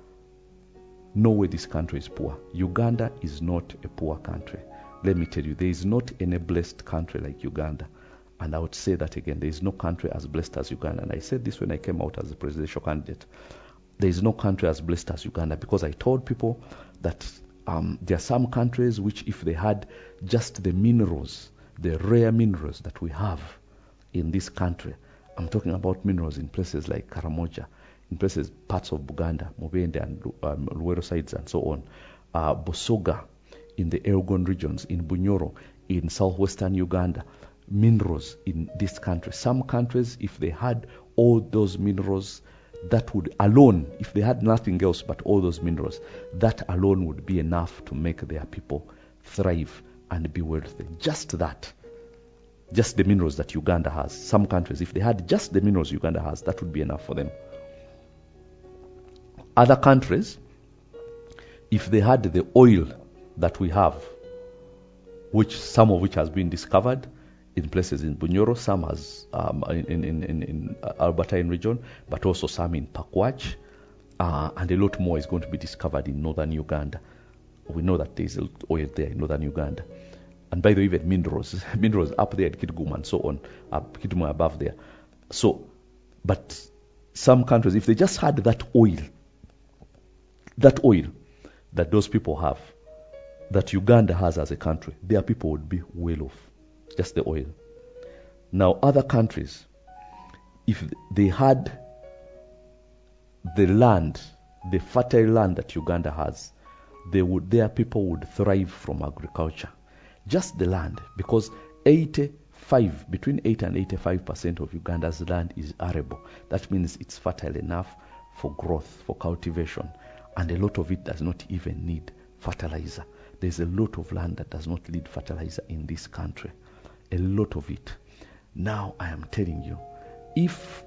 No way this country is poor. Uganda is not a poor country. Let me tell you, there is not any blessed country like Uganda. And I would say that again, there is no country as blessed as Uganda. And I said this when I came out as a presidential candidate. There is no country as blessed as Uganda, because I told people that um, there are some countries which, if they had just the minerals, the rare minerals that we have in this country, I'm talking about minerals in places like Karamoja, in places, parts of Buganda, Mubende and um, Luwero sides and so on. Uh, Busoga in the Elgon regions, in Bunyoro, in southwestern Uganda, minerals in this country. Some countries, if they had all those minerals, that would alone, if they had nothing else but all those minerals, that alone would be enough to make their people thrive and be wealthy. Just that. Just the minerals that Uganda has. Some countries, if they had just the minerals Uganda has, that would be enough for them. Other countries, if they had the oil that we have, which some of which has been discovered in places in Bunyoro, some has um, in, in, in, in Albertine region, but also some in Pakwach, uh, and a lot more is going to be discovered in northern Uganda. We know that there is oil there in northern Uganda. And by the way, even minerals, minerals up there at Kitgum and so on, up Kitgum above there. So, but some countries, if they just had that oil, that oil that those people have, that Uganda has as a country, their people would be well off. Just the oil. Now, other countries, if they had the land, the fertile land that Uganda has, they would, their people would thrive from agriculture. Just the land, because eighty-five, between eight and eighty-five percent of Uganda's land is arable. That means it's fertile enough for growth, for cultivation, and a lot of it does not even need fertilizer. There's a lot of land that does not need fertilizer in this country. A lot of it. Now I am telling you, if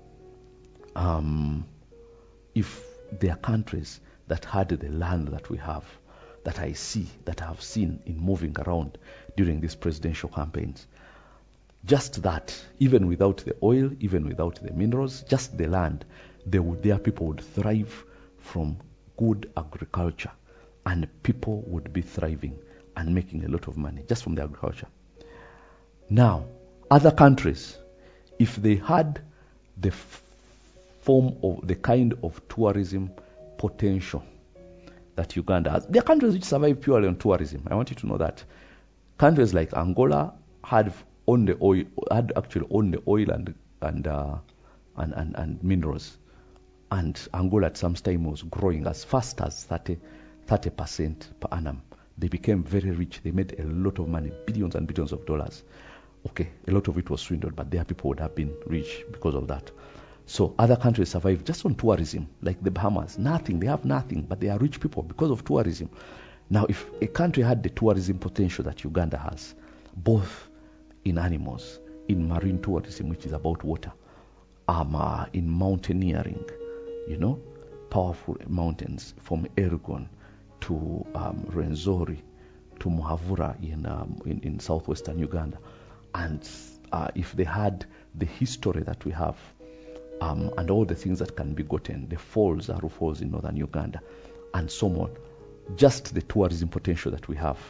um, if there are countries that had the land that we have, that I see, that I have seen in moving around during these presidential campaigns, just that, even without the oil, even without the minerals, just the land, they would, their people would thrive from good agriculture, and people would be thriving and making a lot of money just from the agriculture. Now, other countries, if they had the f- form of the kind of tourism potential that Uganda has, there are countries which survive purely on tourism. I want you to know that. Countries like Angola had owned the oil, had actually owned the oil and and, uh, and and and minerals, and Angola at some time was growing as fast as thirty percent per annum. They became very rich. They made a lot of money, billions and billions of dollars. Okay, a lot of it was swindled, but their people would have been rich because of that. So other countries survive just on tourism, like the Bahamas. Nothing, they have nothing, but they are rich people because of tourism. Now, if a country had the tourism potential that Uganda has, both in animals, in marine tourism, which is about water, um, uh, in mountaineering, you know, powerful mountains from Elgon to um, Rwenzori to Muhavura in, um, in in southwestern Uganda. And uh, if they had the history that we have, um, and all the things that can be gotten, the falls, Aru Falls in northern Uganda, and so on, just the tourism potential that we have,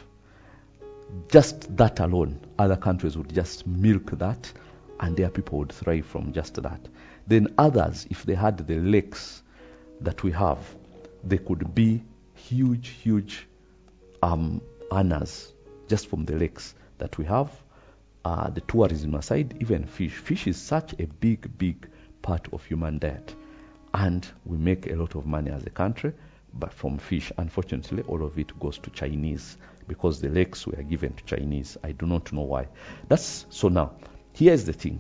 just that alone, other countries would just milk that, and their people would thrive from just that. Then others, if they had the lakes that we have, they could be huge, huge um, earners just from the lakes that we have. Uh, the tourism aside, even fish. Fish is such a big, big part of human diet. And we make a lot of money as a country, but from fish, unfortunately, all of it goes to Chinese because the lakes were given to Chinese. I do not know why. That's so now. Here's the thing.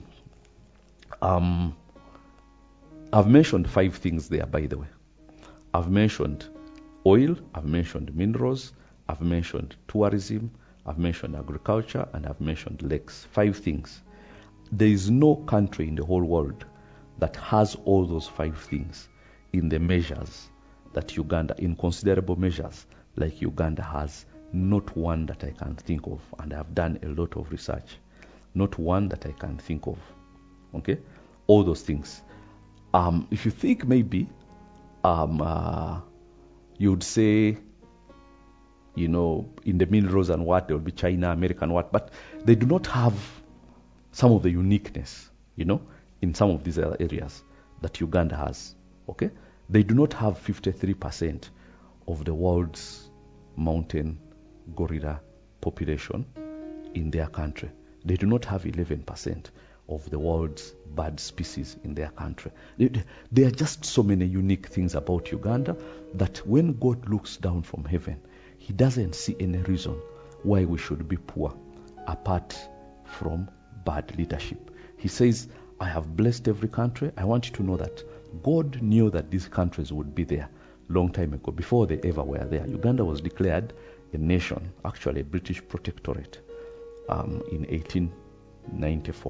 Um, I've mentioned five things there, by the way. I've mentioned oil, I've mentioned minerals, I've mentioned tourism, I've mentioned agriculture, and I've mentioned lakes. Five things. There is no country in the whole world that has all those five things in the measures that Uganda, in considerable measures like Uganda has. Not one that I can think of, and I've done a lot of research. Not one that I can think of. Okay? All those things. Um, if you think maybe um, uh, you would say, you know, in the minerals and what, there will be China, America and what, but they do not have some of the uniqueness, you know, in some of these other areas that Uganda has, okay? They do not have fifty-three percent of the world's mountain gorilla population in their country. They do not have eleven percent of the world's bird species in their country. There are just so many unique things about Uganda that when God looks down from heaven, he doesn't see any reason why we should be poor apart from bad leadership. He says, I have blessed every country. I want you to know that God knew that these countries would be there long time ago, before they ever were there. Uganda was declared a nation, actually a British protectorate, um, in eighteen ninety-four.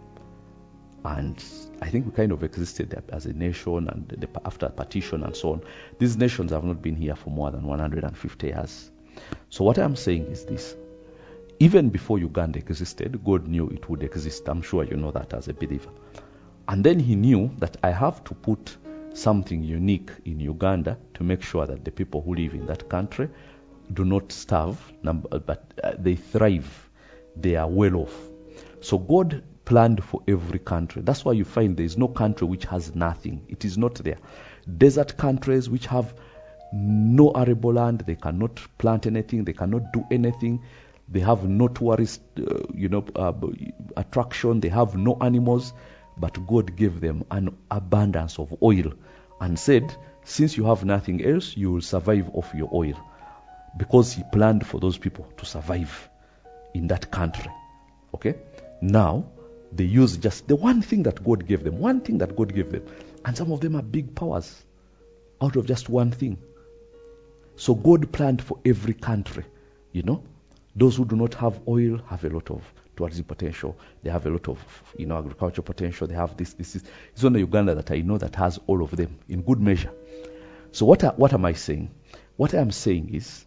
And I think we kind of existed as a nation, and the, after partition and so on. These nations have not been here for more than one hundred fifty years. So what I'm saying is this. Even before Uganda existed, God knew it would exist. I'm sure you know that as a believer. And then he knew that I have to put something unique in Uganda to make sure that the people who live in that country do not starve, but they thrive. They are well off. So God planned for every country. That's why you find there is no country which has nothing. It is not there. Desert countries which have no arable land, they cannot plant anything, they cannot do anything. They have no tourist, uh, you know, uh, attraction. They have no animals, but God gave them an abundance of oil, and said, "Since you have nothing else, you will survive off your oil," because He planned for those people to survive in that country. Okay. Now they use just the one thing that God gave them, one thing that God gave them, and some of them are big powers out of just one thing. So God planned for every country, you know. Those who do not have oil have a lot of tourism potential. They have a lot of, you know, agricultural potential. They have this, this is, it's only Uganda that I know that has all of them in good measure. So what, are, what am I saying? What I am saying is,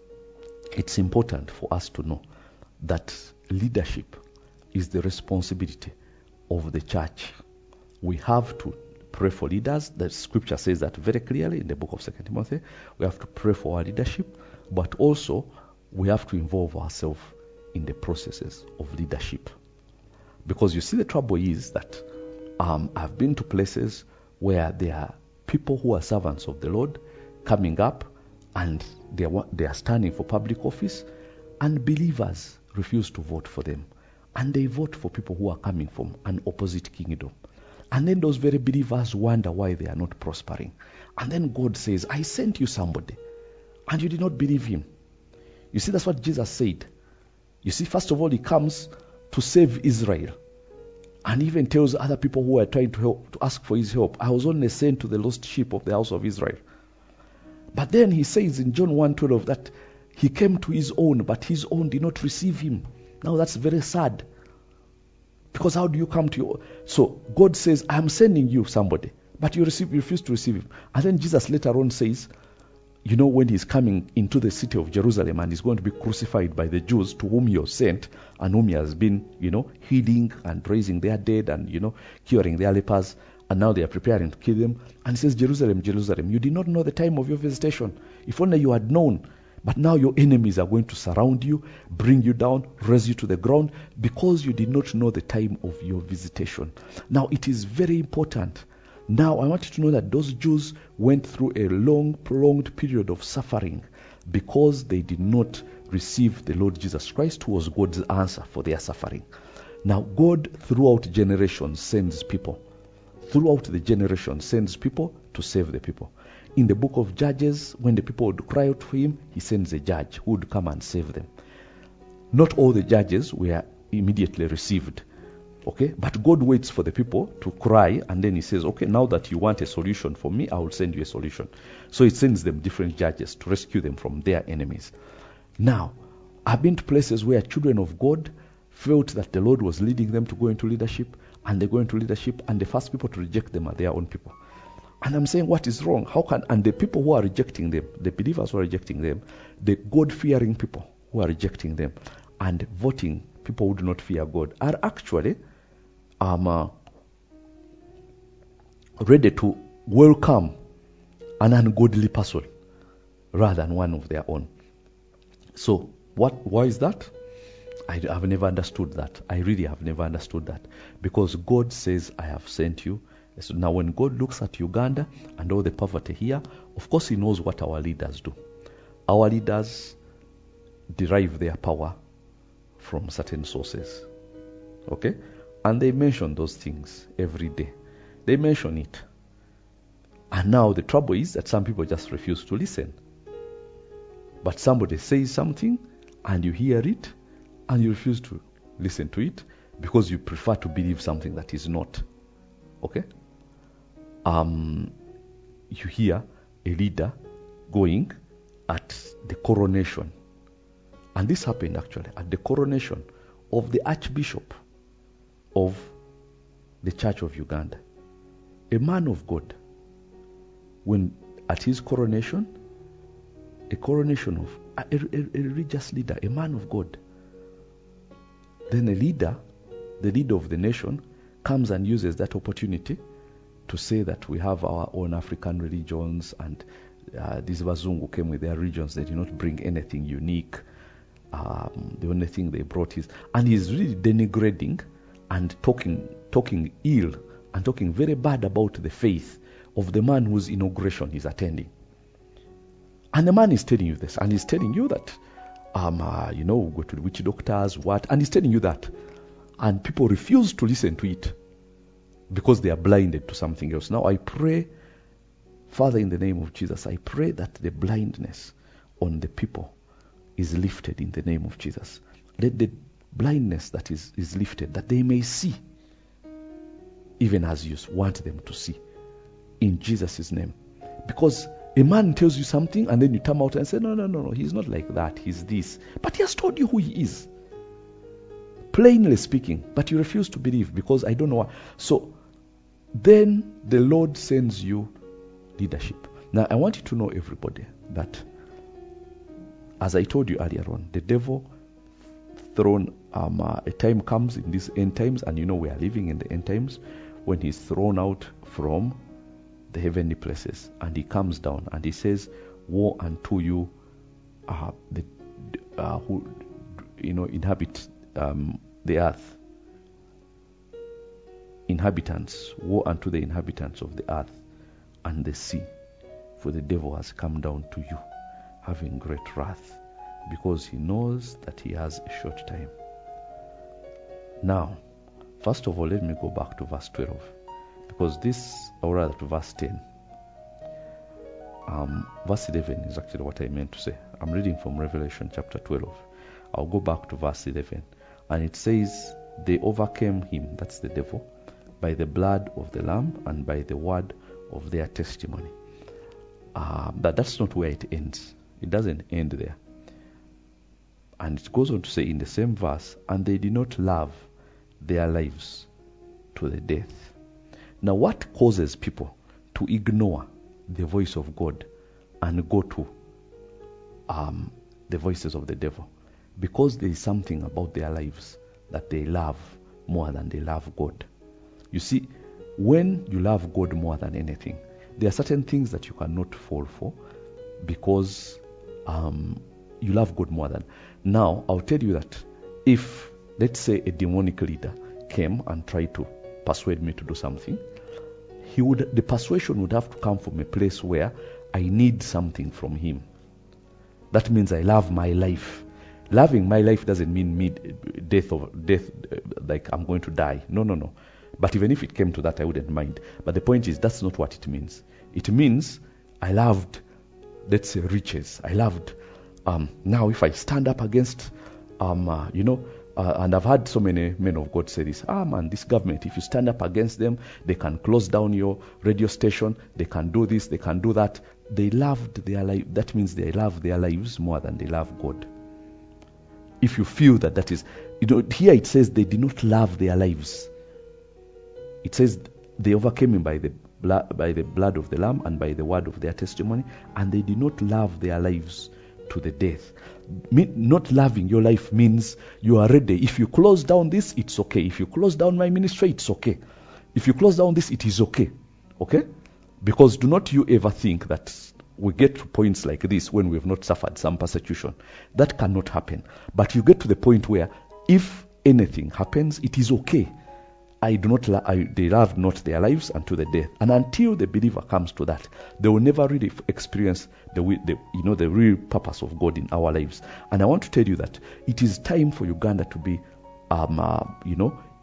it's important for us to know that leadership is the responsibility of the church. We have to pray for leaders. The scripture says that very clearly in the book of Second Timothy. We have to pray for our leadership, but also we have to involve ourselves in the processes of leadership. Because you see, the trouble is that um, I've been to places where there are people who are servants of the Lord coming up, and they are, they are standing for public office, and believers refuse to vote for them. And they vote for people who are coming from an opposite kingdom. And then those very believers wonder why they are not prospering. And then God says, I sent you somebody, and you did not believe him. You see, that's what Jesus said. You see, first of all, he comes to save Israel. And even tells other people who are trying to help, to ask for his help, I was only sent to the lost sheep of the house of Israel. But then he says in John one twelve that he came to his own, but his own did not receive him. Now that's very sad. Because how do you come to your... So God says, I am sending you somebody, but you, receive, you refuse to receive him. And then Jesus later on says, you know, when he's coming into the city of Jerusalem and he's going to be crucified by the Jews to whom he was sent and whom he has been, you know, healing and raising their dead and, you know, curing their lepers, and now they are preparing to kill them. And he says, Jerusalem, Jerusalem, you did not know the time of your visitation. If only you had known. But now your enemies are going to surround you, bring you down, raise you to the ground, because you did not know the time of your visitation. Now it is very important. Now I want you to know that those Jews went through a long, prolonged period of suffering because they did not receive the Lord Jesus Christ, who was God's answer for their suffering. Now God, throughout generations, sends people. Throughout the generations, sends people to save the people. In the book of Judges, when the people would cry out for him, he sends a judge who would come and save them. Not all the judges were immediately received. Okay, but God waits for the people to cry, and then he says, okay, now that you want a solution for me, I will send you a solution. So he sends them different judges to rescue them from their enemies. Now, I've been to places where children of God felt that the Lord was leading them to go into leadership, and they go into leadership, and the first people to reject them are their own people. And I'm saying, what is wrong? How can, and the people who are rejecting them, the believers who are rejecting them, the God-fearing people who are rejecting them, and voting people who do not fear God, are actually um, uh, ready to welcome an ungodly person rather than one of their own. So, what? Why is that? I have never understood that. I really have never understood that. Because God says, I have sent you. So now when God looks at Uganda and all the poverty here, of course he knows what our leaders do. Our leaders derive their power from certain sources. Okay? And they mention those things every day. They mention it. And now the trouble is that some people just refuse to listen. But somebody says something and you hear it and you refuse to listen to it because you prefer to believe something that is not. Okay? Um, you hear a leader going at the coronation. And this happened actually at the coronation of the Archbishop of the Church of Uganda. A man of God. When at his coronation, a coronation of a, a, a religious leader, a man of God. Then a leader, the leader of the nation, comes and uses that opportunity to say that we have our own African religions and uh, these Wazungu came with their religions. They did not bring anything unique. Um, the only thing they brought is, and he's really denigrating and talking, talking ill and talking very bad about the faith of the man whose inauguration he's attending. And the man is telling you this, and he's telling you that, um, uh, you know, go to the witch doctors, what, and he's telling you that. And people refuse to listen to it because they are blinded to something else. Now I pray, Father, in the name of Jesus, I pray that the blindness on the people is lifted in the name of Jesus. Let the blindness that is, is lifted, that they may see, even as you want them to see. In Jesus' name. Because a man tells you something and then you come out and say, no, no, no, no, he's not like that, he's this. But he has told you who he is. Plainly speaking, but you refuse to believe because I don't know why. So then the Lord sends you leadership. Now I want you to know, everybody, that as I told you earlier on, the devil thrown, um, uh, a time comes in these end times, and you know we are living in the end times, when he's thrown out from the heavenly places, and he comes down and he says, woe unto you uh, the, uh, who you know inhabit um, the earth, inhabitants, woe unto the inhabitants of the earth and the sea, for the devil has come down to you having great wrath, because he knows that he has a short time. Now, first of all, let me go back to verse twelve, because this, or rather to verse ten. Um, verse eleven is actually what I meant to say. I'm reading from Revelation chapter twelve. I'll go back to verse eleven. And it says, they overcame him, that's the devil, by the blood of the Lamb and by the word of their testimony. Uh, but that's not where it ends. It doesn't end there. And it goes on to say in the same verse, and they did not love their lives to the death. Now, what causes people to ignore the voice of God and go to um, the voices of the devil? Because there is something about their lives that they love more than they love God. You see, when you love God more than anything, there are certain things that you cannot fall for because um, you love God more than. Now, I'll tell you that if, let's say, a demonic leader came and tried to persuade me to do something, he would, the persuasion would have to come from a place where I need something from him. That means I love my life. Loving my life doesn't mean me death of death, like I'm going to die. No, no, no. But even if it came to that, I wouldn't mind. But the point is, that's not what it means. It means I loved, let's say, riches. I loved. Um, now, if I stand up against, um, uh, you know, uh, and I've had so many men of God say this, ah man, this government, if you stand up against them, they can close down your radio station, they can do this, they can do that. They loved their life. That means they love their lives more than they love God. If you feel that that is, you know, here it says they did not love their lives. It says they overcame him by the blood, by the blood of the Lamb and by the word of their testimony, and they did not love their lives to the death. Me, not loving your life means you are ready. If you close down this, it's okay. If you close down my ministry, it's okay. If you close down this, it is okay. Okay? Because do not you ever think that we get to points like this when we have not suffered some persecution. That cannot happen. But you get to the point where if anything happens, it is okay. I do not. I, they love not their lives unto the death. And until the believer comes to that, they will never really experience the, the you know the real purpose of God in our lives. And I want to tell you that it is time for Uganda to be, um, uh, you know,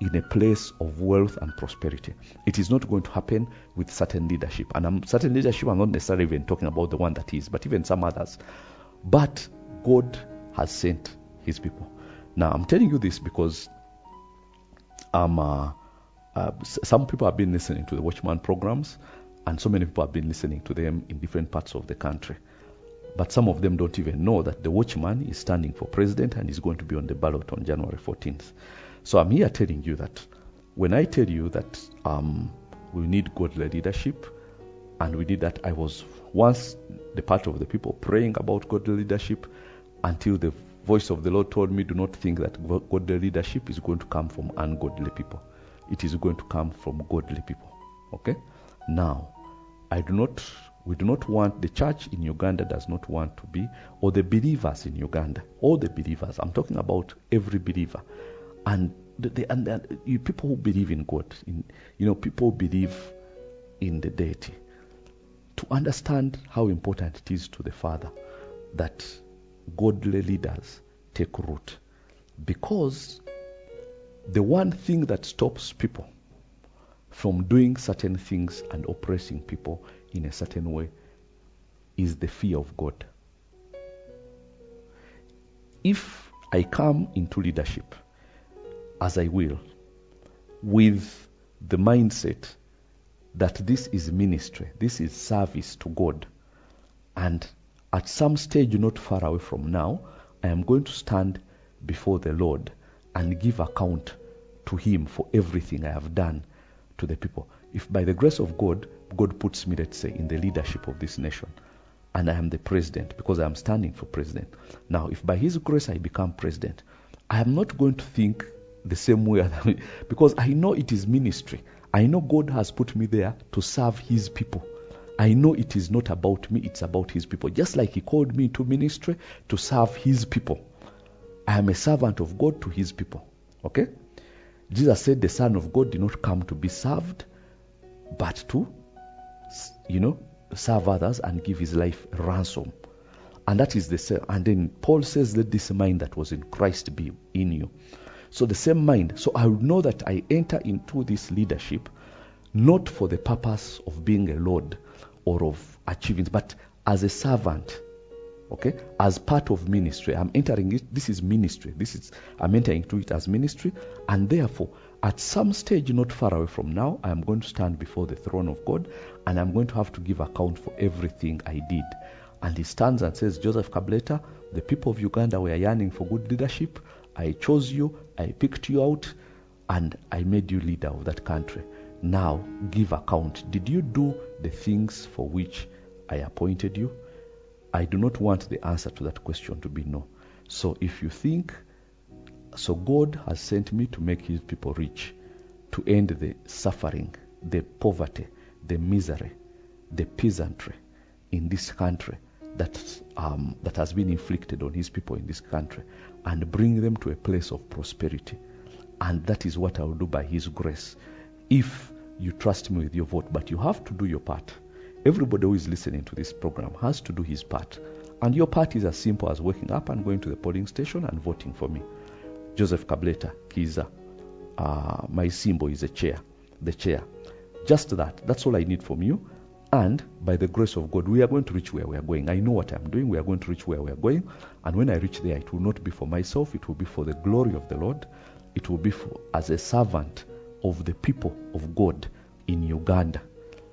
in a place of wealth and prosperity. It is not going to happen with certain leadership. And I'm, certain leadership, I'm not necessarily even talking about the one that is, but even some others. But God has sent his people. Now, I'm telling you this because um, uh, uh, some people have been listening to the Watchman programs, and so many people have been listening to them in different parts of the country. But some of them don't even know that the Watchman is standing for president and is going to be on the ballot on January fourteenth. So I'm here telling you that when I tell you that um, we need godly leadership, and we need that, I was once the part of the people praying about godly leadership until the voice of the Lord told me, do not think that godly leadership is going to come from ungodly people. It is going to come from godly people. Okay? Now, I do not, we do not want, the church in Uganda does not want to be, or the believers in Uganda, all the believers, I'm talking about every believer, and the, the, and the, you, people who believe in God, in, you know, people who believe in the deity, to understand how important it is to the Father that godly leaders take root. Because the one thing that stops people from doing certain things and oppressing people in a certain way is the fear of God. If I come into leadership, as I will, with the mindset that this is ministry, this is service to God, and at some stage not far away from now, I am going to stand before the Lord and give account to him for everything I have done to the people. If by the grace of God, God puts me, let's say, in the leadership of this nation, and I am the president because I am standing for president. Now, if by his grace I become president, I am not going to think the same way because I know it is ministry. I know God has put me there to serve his people. I know it is not about me, it's about his people. Just like he called me to ministry to serve his people. I am a servant of God to his people. Okay? Jesus said the Son of God did not come to be served, but to, you know, serve others and give his life ransom. And that is the same. And then Paul says, let this mind that was in Christ be in you. So the same mind. So I would know that I enter into this leadership not for the purpose of being a lord or of achieving, but as a servant, okay, as part of ministry. I'm entering it. This is ministry. This is I'm entering into it as ministry, and therefore, at some stage not far away from now, I am going to stand before the throne of God, and I'm going to have to give account for everything I did. And he stands and says, Joseph Kableta, the people of Uganda were yearning for good leadership. I chose you, I picked you out, and I made you leader of that country. Now, give account. Did you do the things for which I appointed you? I do not want the answer to that question to be no. So if you think, so God has sent me to make his people rich, to end the suffering, the poverty, the misery, the peasantry in this country that um, that has been inflicted on his people in this country, and bring them to a place of prosperity. And that is what I will do by his grace. If you trust me with your vote, but you have to do your part. Everybody who is listening to this program has to do his part. And your part is as simple as waking up and going to the polling station and voting for me. Joseph Kableta Kiza. Uh, my symbol is a chair. The chair. Just that. That's all I need from you. And by the grace of God, we are going to reach where we are going. I know what I'm doing. We are going to reach where we are going. And when I reach there, it will not be for myself. It will be for the glory of the Lord. It will be for, as a servant of the people of God in Uganda.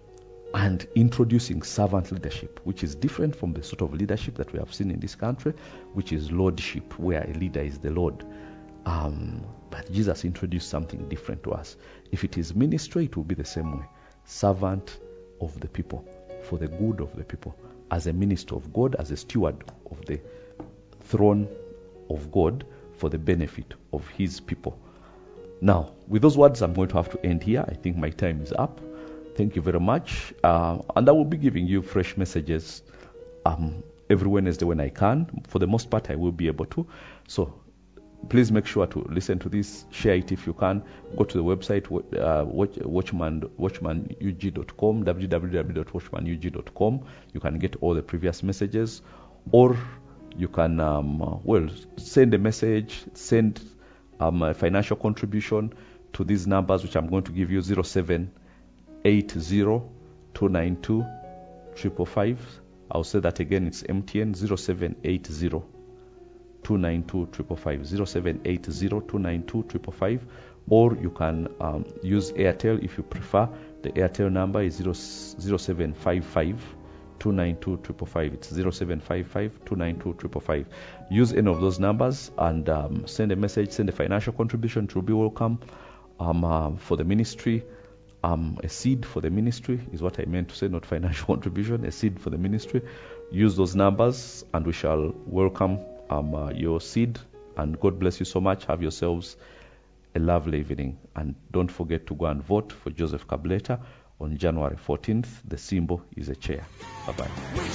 And introducing servant leadership, which is different from the sort of leadership that we have seen in this country, which is lordship, where a leader is the Lord. Um, but Jesus introduced something different to us. If it is ministry, it will be the same way. Servant of the people, for the good of the people, as a minister of God, as a steward of the throne of God, for the benefit of his people. Now, with those words, I'm going to have to end here. I think my time is up. Thank you very much. Uh, and I will be giving you fresh messages um, every Wednesday when I can. For the most part, I will be able to. So please make sure to listen to this. Share it if you can. Go to the website, uh, watch, watchman, watchman u g dot com, w w w dot watchman u g dot com. You can get all the previous messages. Or you can, um, well, send a message, send um, a financial contribution to these numbers, which I'm going to give you: zero seven eight zero two nine two five five. I'll say that again. It's M T N: zero seven eight zero two nine two five five, zero seven eight zero two nine two five five. Or you can um, use Airtel if you prefer. The Airtel number is zero seven five five two nine two five five. It's zero seven five five two nine two five five. Use any of those numbers and um, send a message, send a financial contribution. It will be welcome um, uh, for the ministry. Um, a seed for the ministry is what I meant to say, not financial contribution. A seed for the ministry. Use those numbers and we shall welcome um, uh, your seed. And God bless you so much. Have yourselves a lovely evening. And don't forget to go and vote for Joseph Kableta on January fourteenth. The symbol is a chair. Bye-bye.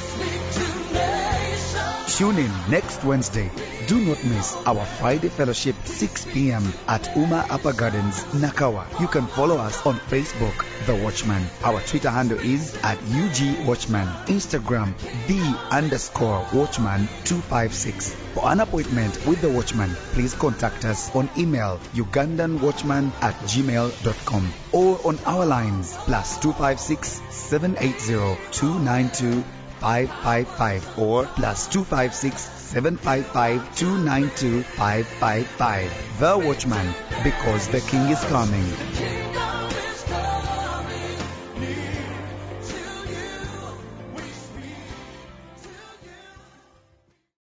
Tune in next Wednesday. Do not miss our Friday fellowship, six p.m. at Uma Upper Gardens, Nakawa. You can follow us on Facebook, The Watchman. Our Twitter handle is at U G Watchman. Instagram, The underscore Watchman two five six. For an appointment with The Watchman, please contact us on email ugandanwatchman at gmail dot com or on our lines plus two five six seven eight zero two nine two five five five or plus two five six seven five five two nine two five five five. The Watchman, because the King is coming.